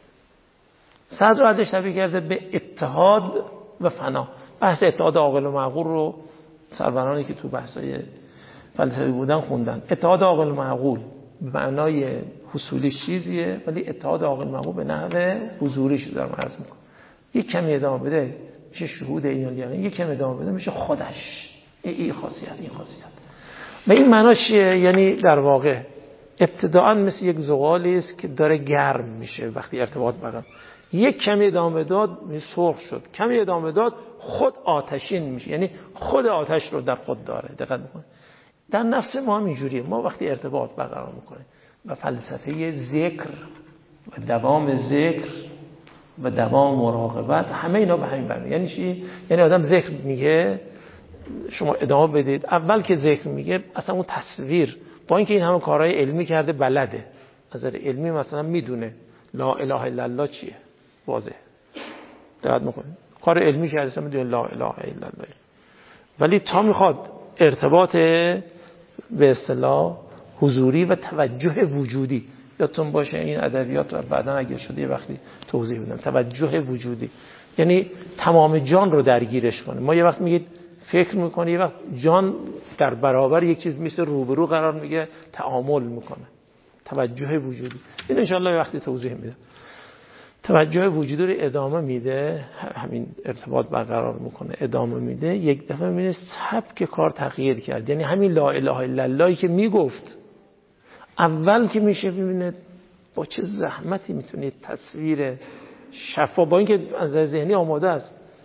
صدر ازش تشبیه کرده به اتحاد و فنا. بحث اتحاد عاقل و معقول رو سرورانی که تو بحثای فلسفی بودن خوندن. اتحاد عاقل و معقول به معنای حصولی چیزیه، ولی اتحاد عاقل و معقول به نحو حضوریش دارم عرض میکنم. یک کمی ادامه بده میشه شهود عین الیقین، یک کمی ادامه بده میشه خودش. این خاصیت این خاصیت و این معناش یعنی در واقع ابتداءً مثل یک زغالی است که داره گرم میشه وقتی ارتباط برقرار، یک کمی ادامه داد سرخ شد، کمی ادامه داد خود آتشین میشه، یعنی خود آتش رو در خود داره. دقت میکنید در نفس ما هم اینجوریه. ما وقتی ارتباط برقرار میکنیم و فلسفه ذکر و دوام ذکر و دوام مراقبت همه اینا به همین برمیاد. یعنی چی؟ یعنی آدم ذکر میگه شما ادامه بدید، اول که ذکر میگه اصلا اون تصویر با اینکه این همه کارهای علمی کرده بلده، از نظر علمی مثلا میدونه لا اله الا الله چیه، واضح. دقت میکنید کار علمی کرده اصلا میدونه لا اله الا الله، ولی تا میخواد ارتباط به اصطلاح حضوری و توجه وجودی، یادتون باشه این ادبیات رو بعداً اگه شده یه وقتی توضیح بدم، توجه وجودی یعنی تمام جان رو درگیرش کنه. ما یه وقت میگید فکر میکنه، یه وقت جان در برابر یک چیز مثل روبرو قرار میگه تعامل میکنه. توجه وجودی این انشالله یه وقتی توضیح میدم. توجه وجودی رو ادامه میده، همین ارتباط برقرار میکنه ادامه میده، یک دفعه میبینه سبک کار تغییر کرد. یعنی همین لا اله الا الله که میگفت اول که میشه ببینه با چه زحمتی میتونه تصویر شفا، با اینکه از ذهنی آماده است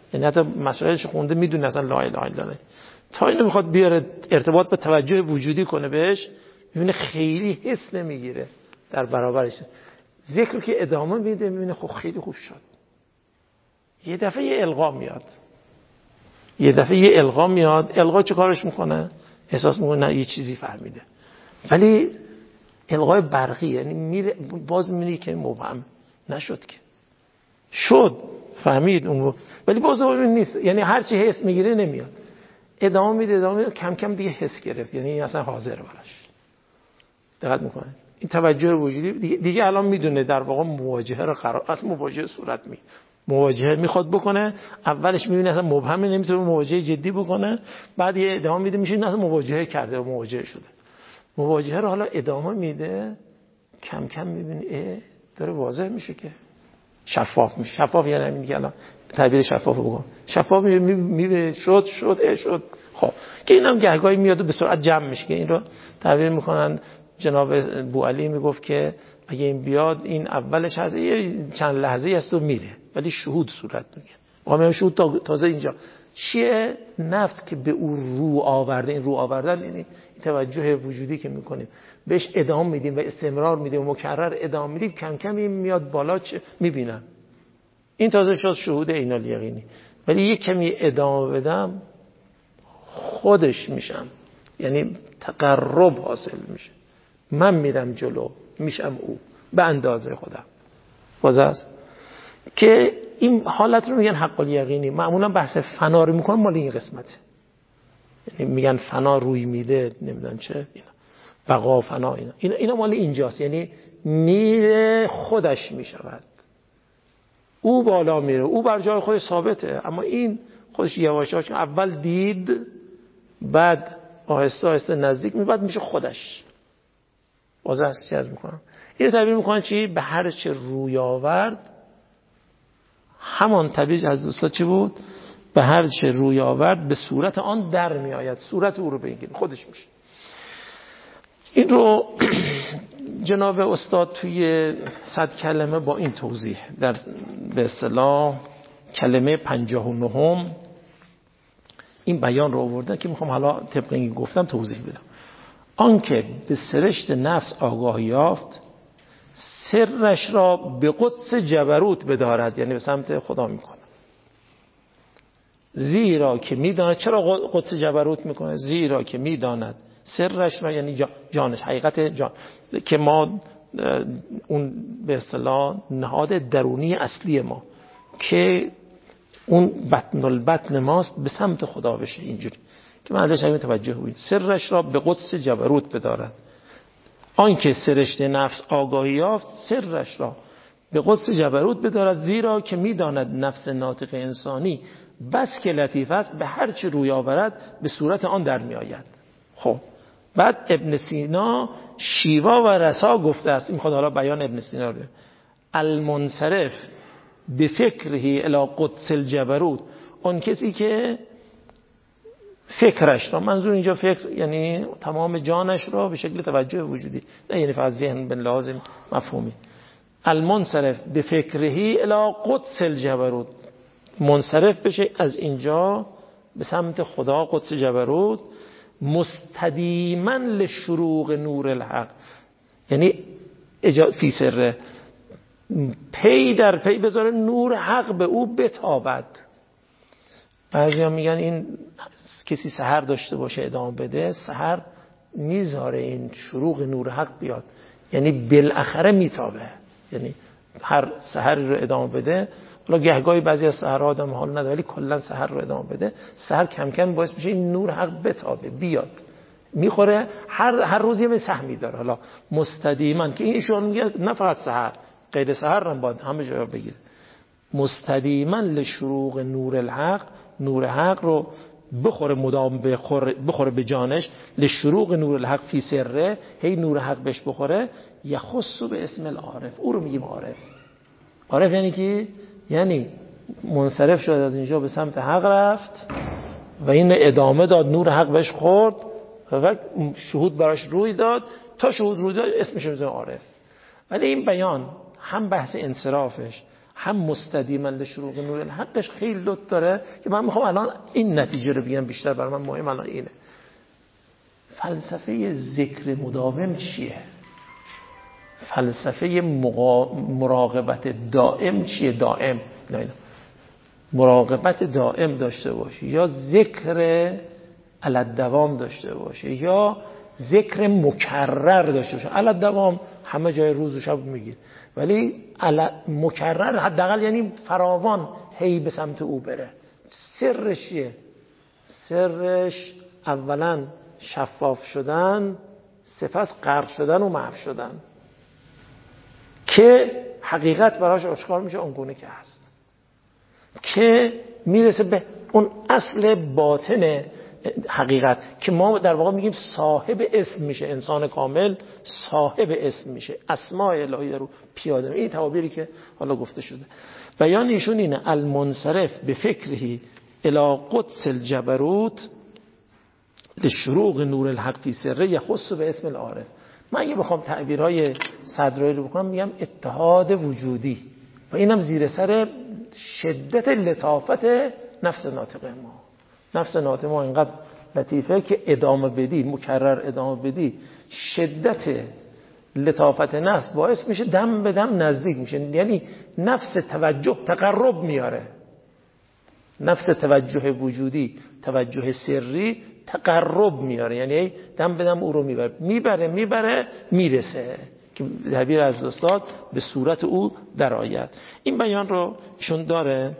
یعنی حتی مسائلش خونده میدونه اصلا لا اله الا الله، تا اینو میخواد بیاره ارتباط به توجه وجودی کنه بهش، میبینه خیلی حس نمیگیره در برابرش. ذکر که ادامه میده میبینه خب خیلی خوب شد. یه دفعه یه القا میاد، یه دفعه یه القا میاد. القا چه کارش میکنه؟ احساس میکنه نه یه چیزی فهمیده، ولی القای برقی، یعنی میره باز میبینی که مبهم نشد، که شد فهمید اون، ولی باز نیست. یعنی هر چی حس میگیره نمیاد، ادامه میده ادامه میده، کم کم دیگه حس گرفت، یعنی اصلا حاضر براش. دقت میکنه این توجه وجودی دیگه, دیگه الان میدونه در واقع مواجهه رو قرار اصلا مواجهه صورت می مواجهه میخواد بکنه. اولش میبینه اصلا مبهمه نمیتونه مواجهه جدی بکنه، بعد یه ادامه میده میشه اصلا مواجهه کرده و مواجهه شده. مواجهه رو حالا ادامه میده، کم کم میبینه داره واضح میشه که شفاف میشه. شفاف یعنی همین دیگه، الان تعبیر شفاف بگم، شفاف میبینه شد شد اه شد. خب که اینم گهگاهی میاد و به سرعت جمع میشه، که این رو تعبیر میکنن جناب بوعلی میگفت که اگه این بیاد این اولش هست یه چند لحظه است و میره، ولی شهود صورت میگه. واقعا شهود تازه اینجا چیه؟ نفس که به او رو آورده. این رو آوردن یعنی توجه وجودی که میکنیم بهش ادامه میدیم و استمرار میدیم و مکرر ادامه میدیم، کم کم این میاد بالا، چه میبینم این تازه شد شهود عین الیقینی. ولی یک کمی ادامه بدم خودش میشم، یعنی تقرب حاصل میشه، من میرم جلو میشم او به اندازه خودم. باز است که این حالت رو میگن حق الیقینی. معمولا بحث فنا رو میکنن مال این قسمته، یعنی میگن فنا روی میده نمیدونم چه اینا، بقا فنا اینا اینا, اینا مال اینجاست، یعنی میره خودش میشود، او بالا میره، او بر جای خودش ثابته، اما این خودش یواش یواش اول دید بعد آهسته آهسته نزدیک می بعد میشه خودش. باز است چی از میکنم این تعبیر میکنن چی؟ به هر چه روی آورد، همان تعبیر از دوستا چی بود؟ به هر چه روی آورد به صورت آن در می آید، صورت او رو بگیریم خودش میشه. این رو جناب استاد توی صد کلمه با این توضیح در به اصطلاح کلمه پنجاه و نهم این بیان رو آورده که میخوام حالا طبق این گفتم توضیح بدم. آن که به سرشت نفس آگاهی یافت، سرش را به قدس جبروت بدارد، یعنی به سمت خدا میکنه. زیرا که میداند، چرا قدس جبروت میکنه؟ زیرا که میداند سرش را، یعنی جانش، حقیقت جان، که ما اون به اصطلاح نهاد درونی اصلی ما که اون بطن البطن ماست به سمت خدا بشه، اینجوری که من ازش همین توجه بودیم. سرش را به قدس جبروت بدارد. آن که سرشت نفس آگاهی یافت، سرش را به قدس جبروت بدارد، زیرا که میداند نفس ناطق انسانی بس که لطیف است، به هر چه روی آورد به صورت آن در می آید. خب بعد ابن سینا شیوا و رسا گفته است، این خود حالا بیان ابن سینا رو، المنصرف به فکرهی الی قدس الجبروت، اون کسی که فکرش را، منظور اینجا فکر یعنی تمام جانش را به شکل توجه وجودی، نه یعنی فقط ذهن به لازم مفهومی، المنصرف به فکرهی الی قدس الجبروت، منصرف بشه از اینجا به سمت خدا قدس جبروت، مستدیما لشروق نور الحق، یعنی فی سره، پی در پی بذاره نور حق به او بتابد. بعضی هم میگن این کسی سحر داشته باشه ادامه بده، سحر میذاره این شروق نور حق بیاد، یعنی بالاخره میتابه، یعنی هر سحر رو ادامه بده. حالا گهگاهی بعضی از سحر آدم حال نداره، ولی کلا سحر رو ادامه بده، سحر کم کم باعث میشه این نور حق بتابه بیاد، میخوره، هر هر روزی یه سهمی داره. حالا مستدیما که اینشون میگه نه فقط سحر، غیر سحر هم باید همه جا بگیره. مستدیما لشروق نور الحق، نور حق رو بخوره مدام، بخوره بخوره به جانش، لشروق نور الحق فی سره، هی نور حق بهش بخوره، یخص به اسم العارف، او رو میگیم عارف. عارف یعنی کی؟ یعنی منصرف شد از اینجا به سمت حق رفت و این ادامه داد، نور حق بهش خورد و شهود براش روی داد، تا شهود روی داد اسمش میذاره عارف. ولی این بیان هم بحث انصرافش، هم مستدیما لشروق نور الحقش خیلی لطف داره که من میخوام الان این نتیجه رو بگم، بیشتر برای من مهم الان اینه. فلسفه ذکر مداوم چیه؟ فلسفه مقا... مراقبت دائم چیه؟ دائم نه نه. مراقبت دائم داشته باشی یا ذکر علالدوام داشته باشه یا ذکر مکرر داشته باشه. علالدوام همه جای روز و شب میگید، ولی مکرر حداقل یعنی فراوان هی به سمت او بره. سرش چیه؟ سرش اولا شفاف شدن، سپس غرق شدن و محو شدن که حقیقت براش آشکار میشه اونگونه که هست، که میرسه به اون اصل باطن حقیقت که ما در واقع میگیم صاحب اسم میشه. انسان کامل صاحب اسم میشه، اسماء الهی در رو پیاده. این تعابیری که حالا گفته شده. بیان ایشون اینه: المنصرف به فکرهی الی قدس الجبروت لشروق نور الحق فی سره یخص به اسم العارف. من اگه بخوام تعبیرهای صدرایی رو بکنم میگم اتحاد وجودی، و اینم زیر سر شدت لطافت نفس ناطق ما. نفس ناطق ما اینقدر لطیفه که ادامه بدی، مکرر ادامه بدی، شدت لطافت نفس باعث میشه دم به دم نزدیک میشه. یعنی نفس توجه تقرب میاره، نفس توجه وجودی، توجه سری تقرب میاره، یعنی دم به دم او رو میبره میبره میبره میرسه که تعبیر از استاد به صورت او در آید. این بیان رو ایشون داره.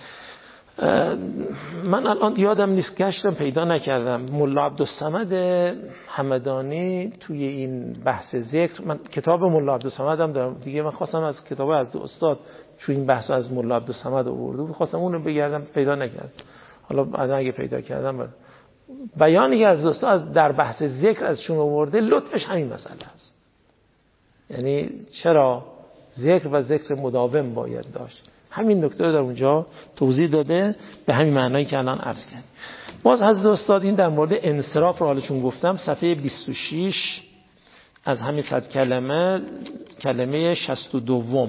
من الان یادم نیست، گشتم پیدا نکردم. ملا عبدالصمد همدانی توی این بحث ذکر، من کتاب ملا عبدالصمد هم دارم دیگه، من خواستم از کتاب از استاد چون این بحث از ملا عبدالصمد آورده، خواستم اون رو بگردم پیدا نکردم. حالا بعدا اگه پیدا کردم برد. بیانی که از استاد در بحث ذکر ازشون آورده لطفش همین مسئله است. یعنی چرا ذکر و ذکر مداوم باید داشت، همین نکته رو در اونجا توضیح داده به همین معنایی که الان عرض کردم. باز حضرت استاد این در مورد انصراف رو حالشون گفتم، صفحه بیست و شش از همین صد کلمه، کلمه شصت و دو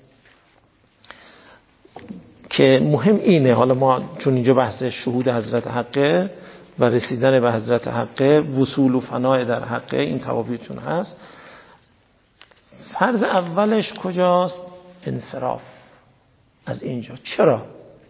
که مهم اینه. حالا ما چون اینجا بحث شهود حضرت حقه و رسیدن به حضرت حقه، وصول و فنای در حقه، این تعابیر چون هست، فرض اولش کجاست؟ انصراف از اینجا. چرا؟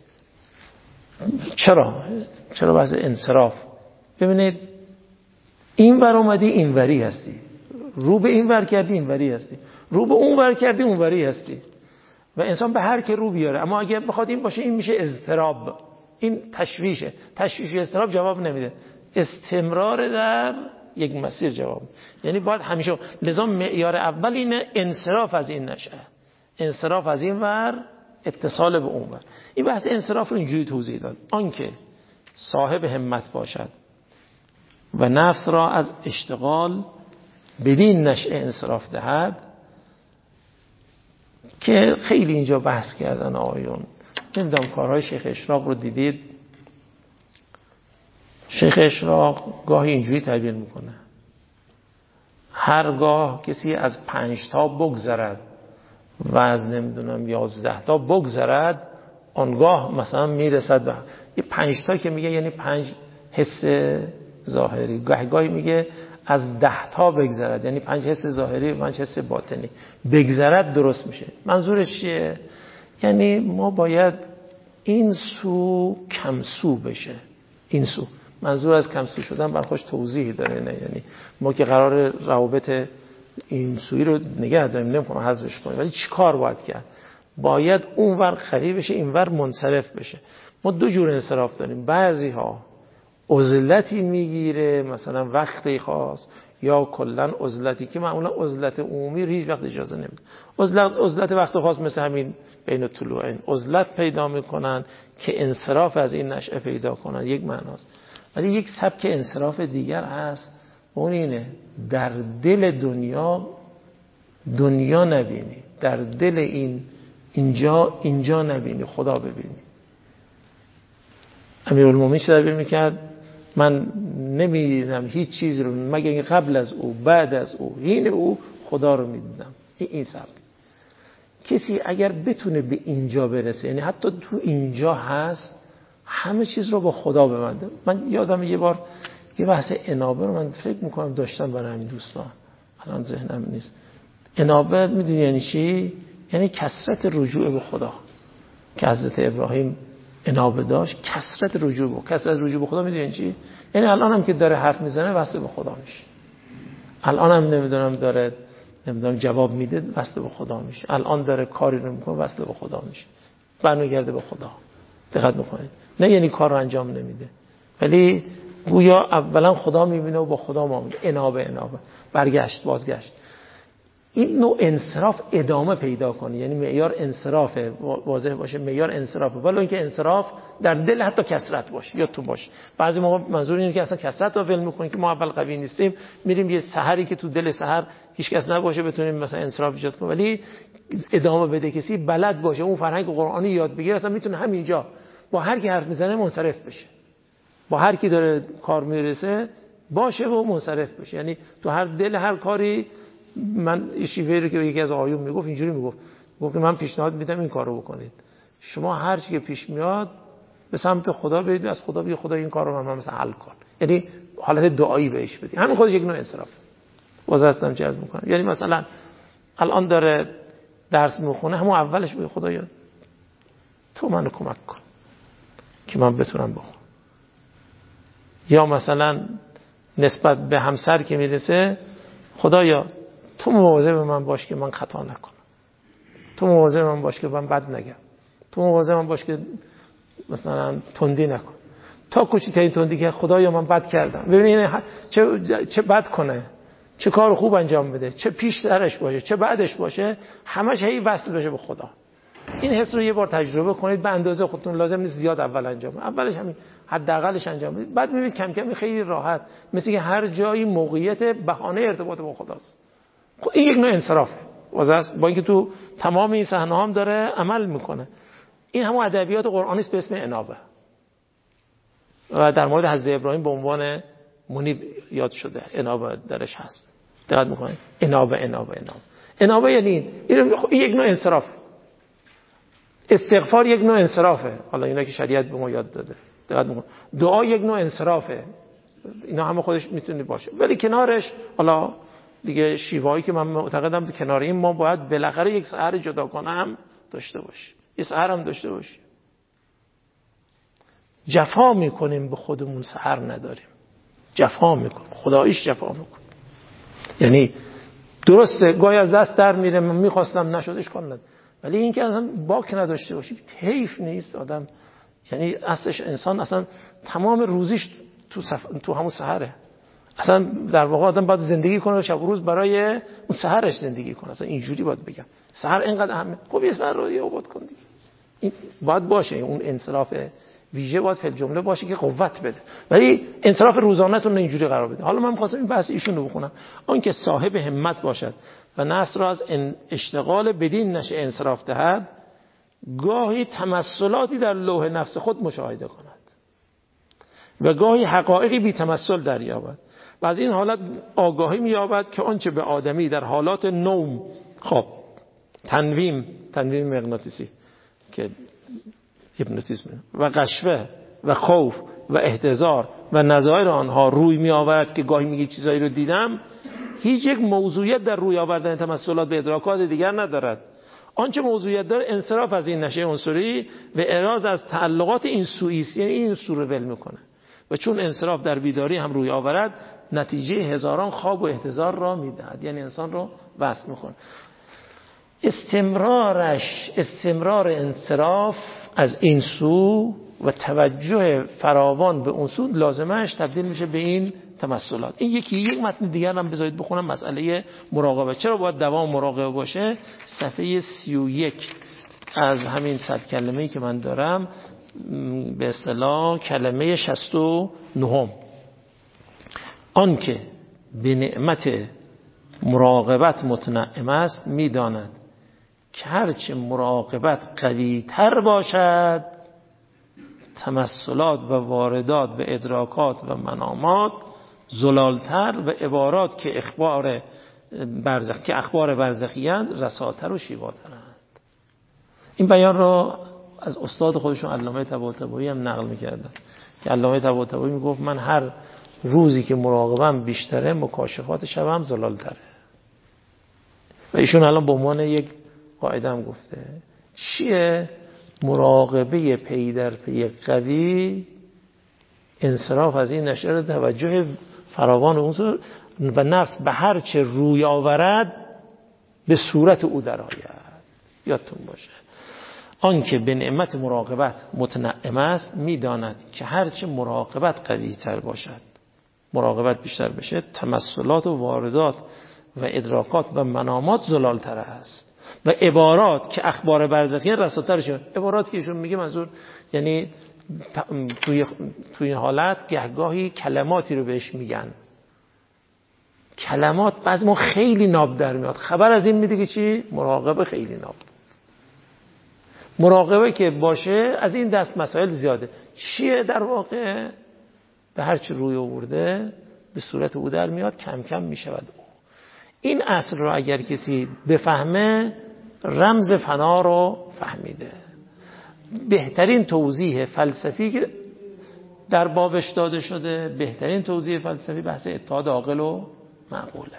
چرا؟ چرا بحث انصراف؟ ببینید این ور اومدی این وری هستی، رو به این ور کردی این وری هستی، رو به اون ور کردی اون وری هستی، و انسان به هر که رو بیاره. اما اگه بخواد این باشه این میشه اضطراب، این تشویشه. تشویش و اضطراب جواب نمیده، استمرار در یک مسیر جواب. یعنی باید همیشه، لذا معیار اول اینه انصراف از این نشه، انصراف از این ور، اتصال به اون ور. این بحث انصراف رو اینجوری توضیح داد: آنکه صاحب همت باشد و نفس را از اشتغال بدین نشأه انصراف دهد، که خیلی اینجا بحث کردن آیون. نمیدونم کارهای شیخ اشراق رو دیدید؟ شیخ اشراق گاهی اینجوری تعبیر میکنه: هرگاه کسی از پنج تا بگذرد و از نمیدونم یازده تا بگذرد، آنگاه مثلا میرسد به یه پنج تا که میگه یعنی پنج حس ظاهری، گاهی گاهی میگه از ده تا بگذرد یعنی پنج حس ظاهری و پنج حس باطنی بگذرد، درست میشه. منظورش چیه؟ یعنی ما باید این سو کم سو بشه. این سو، منظور از کم سو شدن برخوش توضیحی داره، نه یعنی ما که قرار روابط این سوی رو نگه داریم، نمیخوام حذفش کنیم، ولی چی کار باید کرد؟ باید اون ور قریب بشه، این ور منصرف بشه. ما دو جور انصراف داریم. بعضی ها عزلتی میگیره، مثلا وقتی خاص، یا کلا عزلتی که معمولا عزلت عمومی رو هیچ وقت اجازه نمیده. عزلت عزلت وقت خاص مثل همین بین طلوعین عزلت پیدا میکنن که انصراف از این نشأه پیدا کنن، یک معناست. ولی یک سبک انصراف دیگر هست، اون اینه در دل دنیا دنیا نبینی، در دل این اینجا اینجا نبینی، خدا ببینی. امیرالمومنین چه تعبیر میکرد؟ من نمیدیدم هیچ چیز رو مگر قبل از او، بعد از او، حین او خدا رو میدیدم. این این سبک. کسی اگر بتونه به اینجا برسه، یعنی حتی تو اینجا هست، همه چیز رو با خدا ببنده. من یادم یه بار یه بحث انابه رو من فکر میکنم داشتم برای همین دوستان، الان ذهنم نیست. انابه میدونی یعنی چی؟ یعنی کثرت رجوع به خدا که حضرت ابراهیم انابه داشت، کثرت رجوع به کثرت رجوع به خدا. میدونی یعنی چی؟ یعنی الان هم که داره حرف میزنه وصل به خدا میشه، الان هم نمیدونم داره نمیدونم جواب میده وصل به خدا میشه، الان داره کاری رو میکنه وصل به خدا میشه، برمیگرده به خدا. دقت میکنید؟ نه یعنی کار رو انجام نمیده، ولی گویا اولا خدا میبینه و با خدا معامله. انابه انابه برگشت، بازگشت. این نوع انصراف ادامه پیدا کنه، یعنی معیار انصراف واضح باشه، معیار انصراف، ولی اینکه انصراف در دل حتی کثرت باشه یا تو باشه. بعضی موقع منظور اینه که اصلا کثرت رو ول می‌کنیم که ما اول قوی نیستیم، میریم یه سحری که تو دل سحر هیچ کس نباشه بتونیم مثلا انصراف ایجاد کنیم، ولی ادامه بده. کسی بلد باشه اون فرهنگ قرآنی یاد بگیره، اصلا میتونه همینجا با هر کی حرف میزنه منصرف بشه، با هر کی داره کار میرسه باشه و منصرف بشه. یعنی تو هر دل هر کاری. من شیوهی رو که یکی از آقایون میگفت اینجوری میگفت، گفت من پیشنهاد میدم این کارو بکنید، شما هر چی که پیش میاد به سمت خدا برید، از خدا بگید خدا این کار رو من مثلا حل کن، یعنی حالت دعایی بهش بدید. همین خودش یک نوع انصراف. واسه هستم چه از میکنم. یعنی مثلا الان داره درس میخونه، همون اولش بگه خدایا تو منو کمک کن که من بتونم بخونم. یا مثلا نسبت به همسر که میرسه، خدایا تو مواظب من باش که من خطا نکنم، تو مواظب من باش که من بد نگم، تو مواظب من باش که مثلا تندی نکن. تا کوچکترین تندی که خدایا من بد کردم، ببینید چه چه بد کنه، چه کار خوب انجام بده، چه پیش درش باشه چه بعدش باشه، همش هی وصل بشه به خدا. این حس رو یه بار تجربه کنید به اندازه خودتون، لازم نیست زیاد اول انجام بدید، اولش همین حداقلش انجام بدید، بعد میبینید کم کم خیلی راحت، مثل که هر جایی موقعیت بهانه ارتباط با خداست. خب این یک نوع انصرافه واضحه است، با اینکه تو تمام این صحنه‌ها هم داره عمل میکنه. این همون ادبیات قرآنی است به اسم انابه و در مورد حضرت ابراهیم به عنوان منیب یاد شده، انابه درش هست. دقت میکنید؟ انابه انابه انابه انابه یعنی این این یک نوع انصراف. استغفار یک نوع انصرافه، حالا اینا که شریعت به ما یاد داده. دقت میکنید؟ دعا یک نوع انصرافه، اینا همه خودش میتونه باشه، ولی کنارش حالا دیگه شیوهایی که من معتقدم تو کنار این ما باید بالاخره یک سحر جداگانه هم داشته باشیم، یه سحر هم داشته باشیم. جفا میکنیم به خودمون، سحر نداریم، جفا میکنیم، خداییش جفا میکنیم. یعنی درسته گاهی از دست در میره، من میخواستم نشد اشکال نداره، ولی این که اصلا باک نداشته باشی حیف نیست آدم. یعنی اصلش انسان اصلا تمام روزیش تو سف... تو همون سحره. اصلا در واقع آدم باید زندگی کنه شب و روز برای اون سحرش زندگی کنه. اصلا اینجوری باید بگم سحر اینقدر اهمه. خب یه سحر رو یه عبادت کن دیگه، این باید باشه، اون انصراف ویژه باید فی جمله باشه که قوت بده، ولی انصراف روزانه‌تون اینجوری قرار بده. حالا من می‌خواستم این بحث ایشون رو بخونم، آن که صاحب همت باشد و نفس را از اشتغال بدین نشه انصراف دهد، گاهی تمثلاتی در لوح نفس خود مشاهده کند و گاهی حقایقی بی تمثل دریابد و از این حالت آگاهی می‌یابد که آنچه به آدمی در حالات نوم، خب تنویم تنویم مغناطیسی که هیپنوتیزم و قشوه و خوف و احتضار و نظایر آنها روی می آورد که گاهی میگه چیزایی رو دیدم، هیچ یک موضوعیت در روی آوردن تمثلات به ادراکات دیگر ندارد. آنچه موضوعیت داره انصراف از این نشه عنصری و اراز از تعلقات این سوئی است، یعنی این سو رو ول میکنه و چون انصراف در بیداری هم روی آورد نتیجه هزاران خواب و احتضار را میدهد، یعنی انسان رو وصل میکنه. استمرارش استمرار انصراف از این سو و توجه فراوان به اون سو لازمش تبدیل میشه به این تمثلات. این یکی یک متن دیگر هم بذارید بخونم، مسئله مراقبه. چرا باید دوام مراقبه باشه؟ صفحه سی و یک از همین صد کلمه‌ای که من دارم، به اصطلاح کلمه شصت و نه. آن که به نعمت مراقبت متنعم است میداند که هرچه مراقبت قوی تر باشد، تمثلات و واردات و ادراکات و منامات زلالتر و عبارات که اخبار برزخ که اخبار برزخی‌اند رساتر و شیواترند. این بیان رو از استاد خودشون علامه طباطبایی هم نقل میکردن که علامه طباطبایی میگفت من هر روزی که مراقبم بیشتره مکاشفات شبم زلالتره. و ایشون الان به عنوان یک قاعده هم گفته چیه؟ مراقبه پی در پی قوی انصراف از این نشأه توجه فراوان اون و نفس به هر چه روی آورد به صورت او درآید. یادتون باشه آنکه به نعمت مراقبت متنعم است میداند که هر چه مراقبت قوی تر باشد، مراقبت بیشتر بشه، تمثلات و واردات و ادراکات و منامات زلالتر است و عبارات که اخبار برزخی رساترشون. عبارات که ایشون میگه منظور یعنی توی توی حالت گهگاهی کلماتی رو بهش میگن، کلمات بعضی ما خیلی ناب در میاد، خبر از این میده که چی؟ مراقبه خیلی ناب. مراقبه که باشه از این دست مسائل زیاده. چیه در واقع؟ به هر چی روی آورده به صورت او در میاد، کم کم میشود او. این اصل رو اگر کسی بفهمه رمز فنا رو فهمیده. بهترین توضیح فلسفی که در بابش داده شده، بهترین توضیح فلسفی بحث اتحاد عاقل و معقوله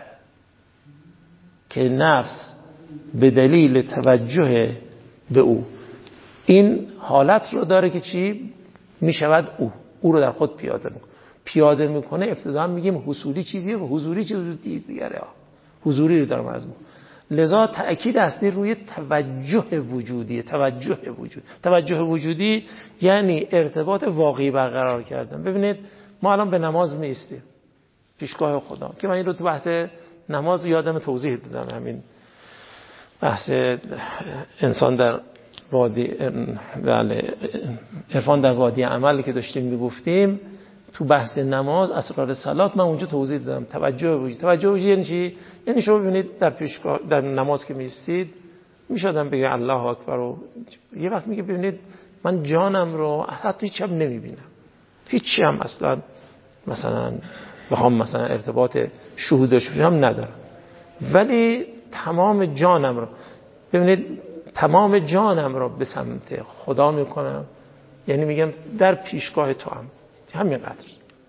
که نفس به دلیل توجه به او این حالت رو داره که چی؟ میشود او او رو در خود پیاده میکنه. پیاده میکنه ابتدا میگیم حصولی چیزیه و حضوری چیزی دیگره ها. حضوری رو دارم از ما. لذا تأکید اصلی روی توجه وجودی. توجه وجود توجه وجودی یعنی ارتباط واقعی برقرار کردن. ببینید ما الان به نماز میایستیم پیشگاه خدا که من این رو تو بحث نماز یادم توضیح دادم، همین بحث انسان در وادی بله عرفان در وادی عمل که داشتیم میگفتیم تو بحث نماز اسرار صلات من اونجا توضیح دادم. توجه وجود توجه وجود یعنی چی؟ یعنی شما ببینید در پیشگاه در نماز که میستید میشدم بگه الله اکبر و یه وقت میگه ببینید من جانم رو حتی هیچ هم نمیبینم، هیچی هم اصلا مثلا بخوام مثلا ارتباط شهودش هم ندارم، ولی تمام جانم رو ببینید تمام جانم رو به سمت خدا میکنم، یعنی میگم در پیشگاه تو هم همینقدر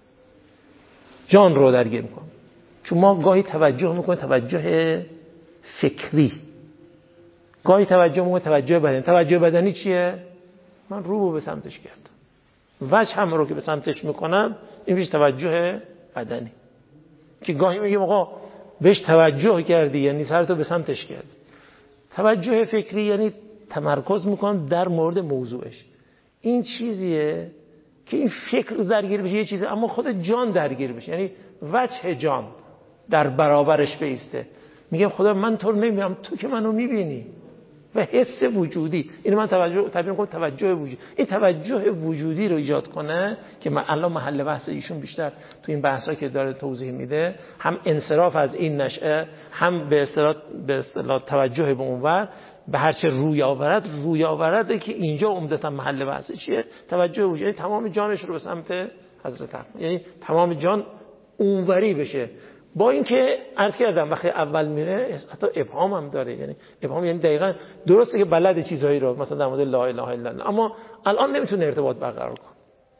جان رو درگیر میکنم. چون ما گاهی توجه میکنیم توجه فکری، گاهی توجه میکنیم توجه بدنی. توجه بدنی چیه؟ من رو به سمتش کردم، وجه هم رو که به سمتش میکنم این میشه توجه بدنی. که گاهی میگیم آقا بهش توجه کردی یعنی سرتو به سمتش کردی. توجه فکری یعنی تمرکز میکنم در مورد موضوعش. این چیزیه که این فکر درگیر بشه یه چیزه، اما خود جان درگیر بشه، یعنی وجه جان در برابرش بیسته. میگم خدا من تو رو نمیبینم، تو که منو میبینی. و حس وجودی، اینو من توجه تعبیر میکنم توجه وجودی. این توجه وجودی رو ایجاد کنه که من الان محل بحث ایشون بیشتر تو این بحثا که داره توضیح میده، هم انصراف از این نشأه، هم به اصطلاح به اصطلاح توجه به اونور، به هر چه روی آورد روی آورده که اینجا عمدتا محل بحث چیه؟ توجه وجودی. یعنی تمام جانش رو به سمت حضرت حق، یعنی تمام جان اونوری بشه. با اینکه عرض کردم وقتی اول میره حتی ابهام هم داره، یعنی ابهام یعنی دقیقاً درسته که بلد چیزایی رو مثلا در مورد لا اله الا الله، اما الان نمیتونه ارتباط برقرار کنه،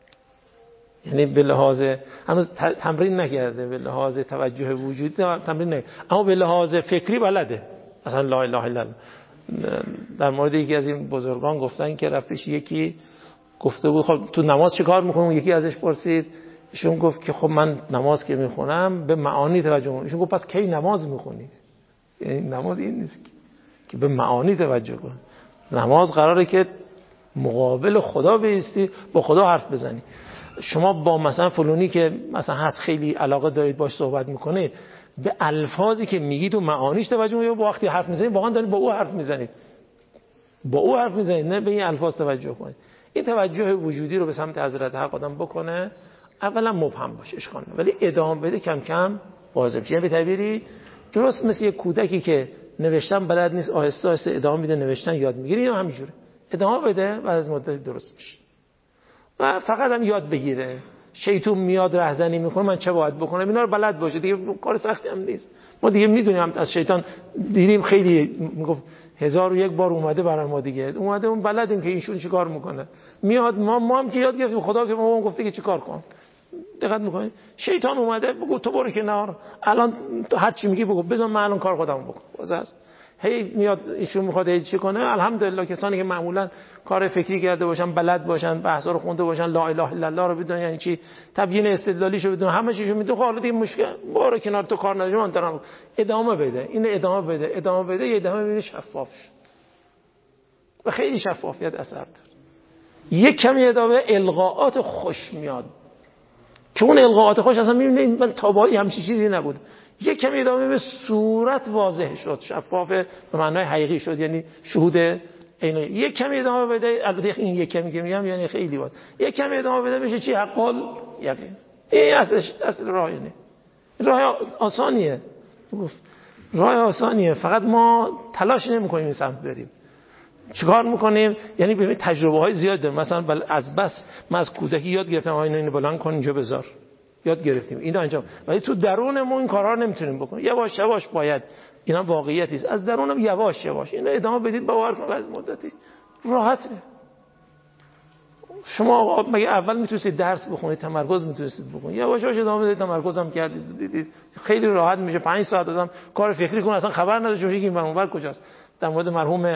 یعنی به لحاظ هنوز تمرین نکرده، به لحاظ توجه وجودی تمرین نکرده، اما به لحاظ فکری بلده. مثلا لا اله الا الله در مورد یکی از این بزرگان گفتن که رفتش یکی گفته بود خب تو نماز چه کار میکنم؟ یکی ازش پرسید، ایشون گفت که خب من نماز که میخونم به معانی توجه میکنم. ایشون گفت پس کی نماز میخونی؟ یعنی نماز این نیست که به معانی توجه کنی. نماز قراره که مقابل خدا بایستی، با خدا حرف بزنی. شما با مثلا فلانی که مثلا هست خیلی علاقه دارید باش صحبت میکنید، به الفاظی که میگید و معانیش توجه میکنید، با وقتی حرف میزنید واقعا دارید با او حرف میزنید، با او حرف میزنید، نه به این الفاظ توجه کنید. این توجه وجودی رو به سمت حضرت حق آدم بکنه، اولا مبهم باشه اشکال نه، ولی ادامه بده کم کم واضح شه. به تعبیری درست مثل یک کودکی که نوشتن بلد نیست، آهسته آهسته ادامه میده نوشتن یاد میگیره، یا همینجوره ادامه بده بعد از مدت درست میشه. و فقط هم یاد بگیره. شیطون میاد راهزنی میکنه من چه باید بکنم، اینا رو بلد باشه دیگه، کار سختی هم نیست. ما دیگه میدونیم از شیطان دیدیم، خیلی میگفت هزار و یک بار اومده برای ما دیگه، اومده اون بلدیم که ایشون چیکار میکنه، میاد ما ما هم که یاد گرفتیم، خدا که ما هم گفته که چیکار کن. دقت میکنید شیطان اومده بگو تو برو کنار، الان هر چی میگی بگو، بذار من الان کار خودمو بکنم. واسه هی میاد ایشون میخواد هی چی کنه. الحمدلله کسانی که معمولا کار فکری کرده باشن، بلد باشن، بحثا رو خونده باشن، لا اله الا الله رو بدون، یعنی چی تبیین استدلالیشو بدون، همه چیشو میدون، حالا دیگه مشکل برو کنار، تو کار نداری، من دارم ادامه بده، این ادامه بده ادامه بده، یه ادامه بده شفاف شد و خیلی شفافیت اثر داره. یک کمی ادامه القاءات خوش میاد که اون القاءات خوش اصلا میبینید من تابعی همچین چیزی نبود، یک کمی ادامه به صورت واضح شد، شفاف به معنای حقیقی شد، یعنی شهود عینی. یک کمی ادامه بده، البته این یک کمی که میگم یعنی خیلی بود، یک کمی ادامه بده بشه چی؟ حقال یقین. این اصلش اصل راه اینه. راه آسانیه، راه آسانیه، فقط ما تلاش نمی‌کنیم این سمت بریم. چیکار میکنیم؟ یعنی ببین تجربه های زیاد داریم، مثلا از بس من از کودکی یاد گرفتم اینو اینو بلند کن اینجا بذار، یاد گرفتیم اینا انجام، ولی تو درونمون این کارا رو نمیتونیم بکنیم. یواش یواش باید، اینا واقعیتی است، از درونم یواش یواش اینو ادامه بدید، باور کن از مدتی راحته. شما مگه اول میتونید درس بخونید، تمرکز میتونید بکنید، یواش یواش ادامه بدید، تمرکزم کردید، دیدید خیلی راحت میشه. پنج ساعت آدم کار فکری کنه اصلا خبر نداشته باشه این اونور کجاست. در مورد مرحوم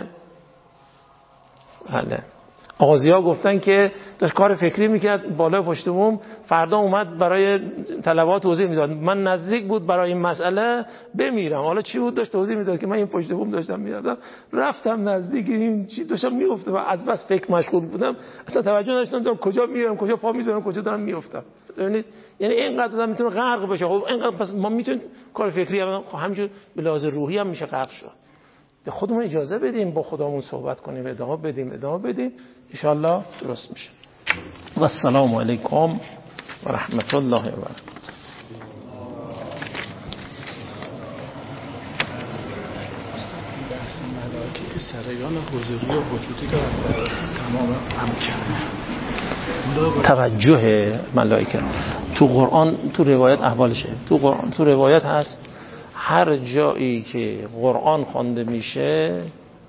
بله آغازی‌ها گفتن که داشت کار فکری میکرد بالا پشت بوم، فردا اومد برای طلبات توضیح میداد، من نزدیک بود برای این مسئله بمیرم، حالا چی بود داشت توضیح میداد که من این پشت بوم داشتم میدادم، رفتم نزدیک این چی داشتم میافتم و از بس فکر مشغول بودم اصلا توجه نداشتم دارم کجا میرم، کجا پا میذارم، کجا دارم میافتم. ببینید یعنی اینقدر آدم میتونه غرق بشه. خب اینقدر پس ما میتونیم کار فکری هم همینجور به لحاظ روحی هم میشه غرق شد. خودمون اجازه بدیم با خدامون صحبت کنیم، ادامه بدیم ادامه بدیم ان شاء الله درست میشه. و السلام علیکم و رحمت الله و برکاته. ملائکه که سرایان حضوری و وجودی دارن در تمام امکان، توجه ملائکه تو قرآن تو روایت احوالشه، تو قرآن تو روایت هست هر جایی که قرآن خوانده میشه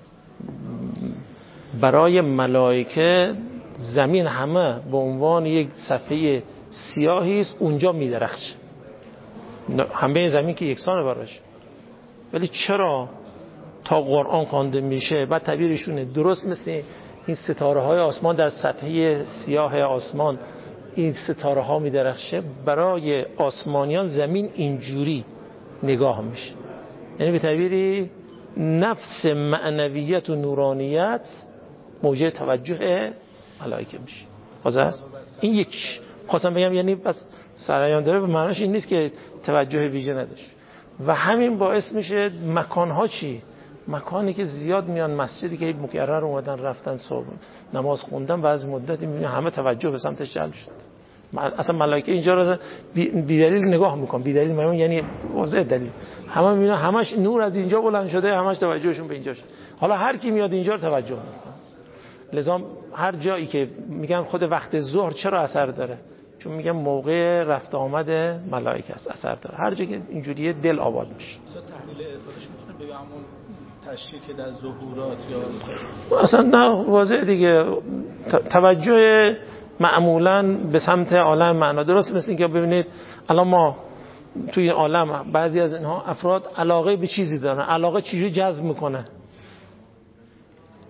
برای ملائکه زمین همه به عنوان یک صفحه سیاهی است، اونجا میدرخشه، همه زمین که یکسانه براش. ولی چرا تا قرآن خوانده میشه؟ بعد تعبیرشونه درست مثل این ستاره های آسمان در صفحه سیاه آسمان این ستاره ها میدرخشه، برای آسمانیان زمین اینجوری نگاه میشه، یعنی به تعبیری نفس معنویت و نورانیت موجه توجه ملائکه میشه. واضح است؟ این یکیش خواستم بگم، یعنی بس سرایان داره به معناش این نیست که توجه ویژه نداشت. و همین باعث میشه مکانها چی؟ مکانی که زیاد میان مسجدی که مکرر اومدن رفتن صبح نماز خوندن و از مدتی میبینی همه توجه به سمتش جلب شد. اصلا ملائکه اینجا رو بی دلیل نگاه میکنن، بی دلیل میگن یعنی واضح دلیل، همه میبینن همش نور از اینجا بلند شده، همش توجهشون به اینجا شد. حالا هر کی میاد اینجا رو توجه میکنه. لذا هر جایی که میگن خود وقت ظهر چرا اثر داره؟ چون میگن موقع رفت آمد ملائکه است، اثر داره. هر جایی که اینجوریه دل آباد میشه. تحلیل ارفانش میتونه بگم همون تشریح که در ظهورات یا اصلا نه واضح دیگه، توجه معمولاً به سمت عالم معنا. درست مثل این که ببینید الان ما توی عالم بعضی از اینها افراد علاقه به چیزی دارن، علاقه چیزی جذب میکنه،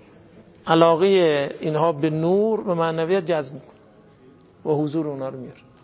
علاقه اینها به نور به معنویت جذب میکنه و حضور اونها رو میاره.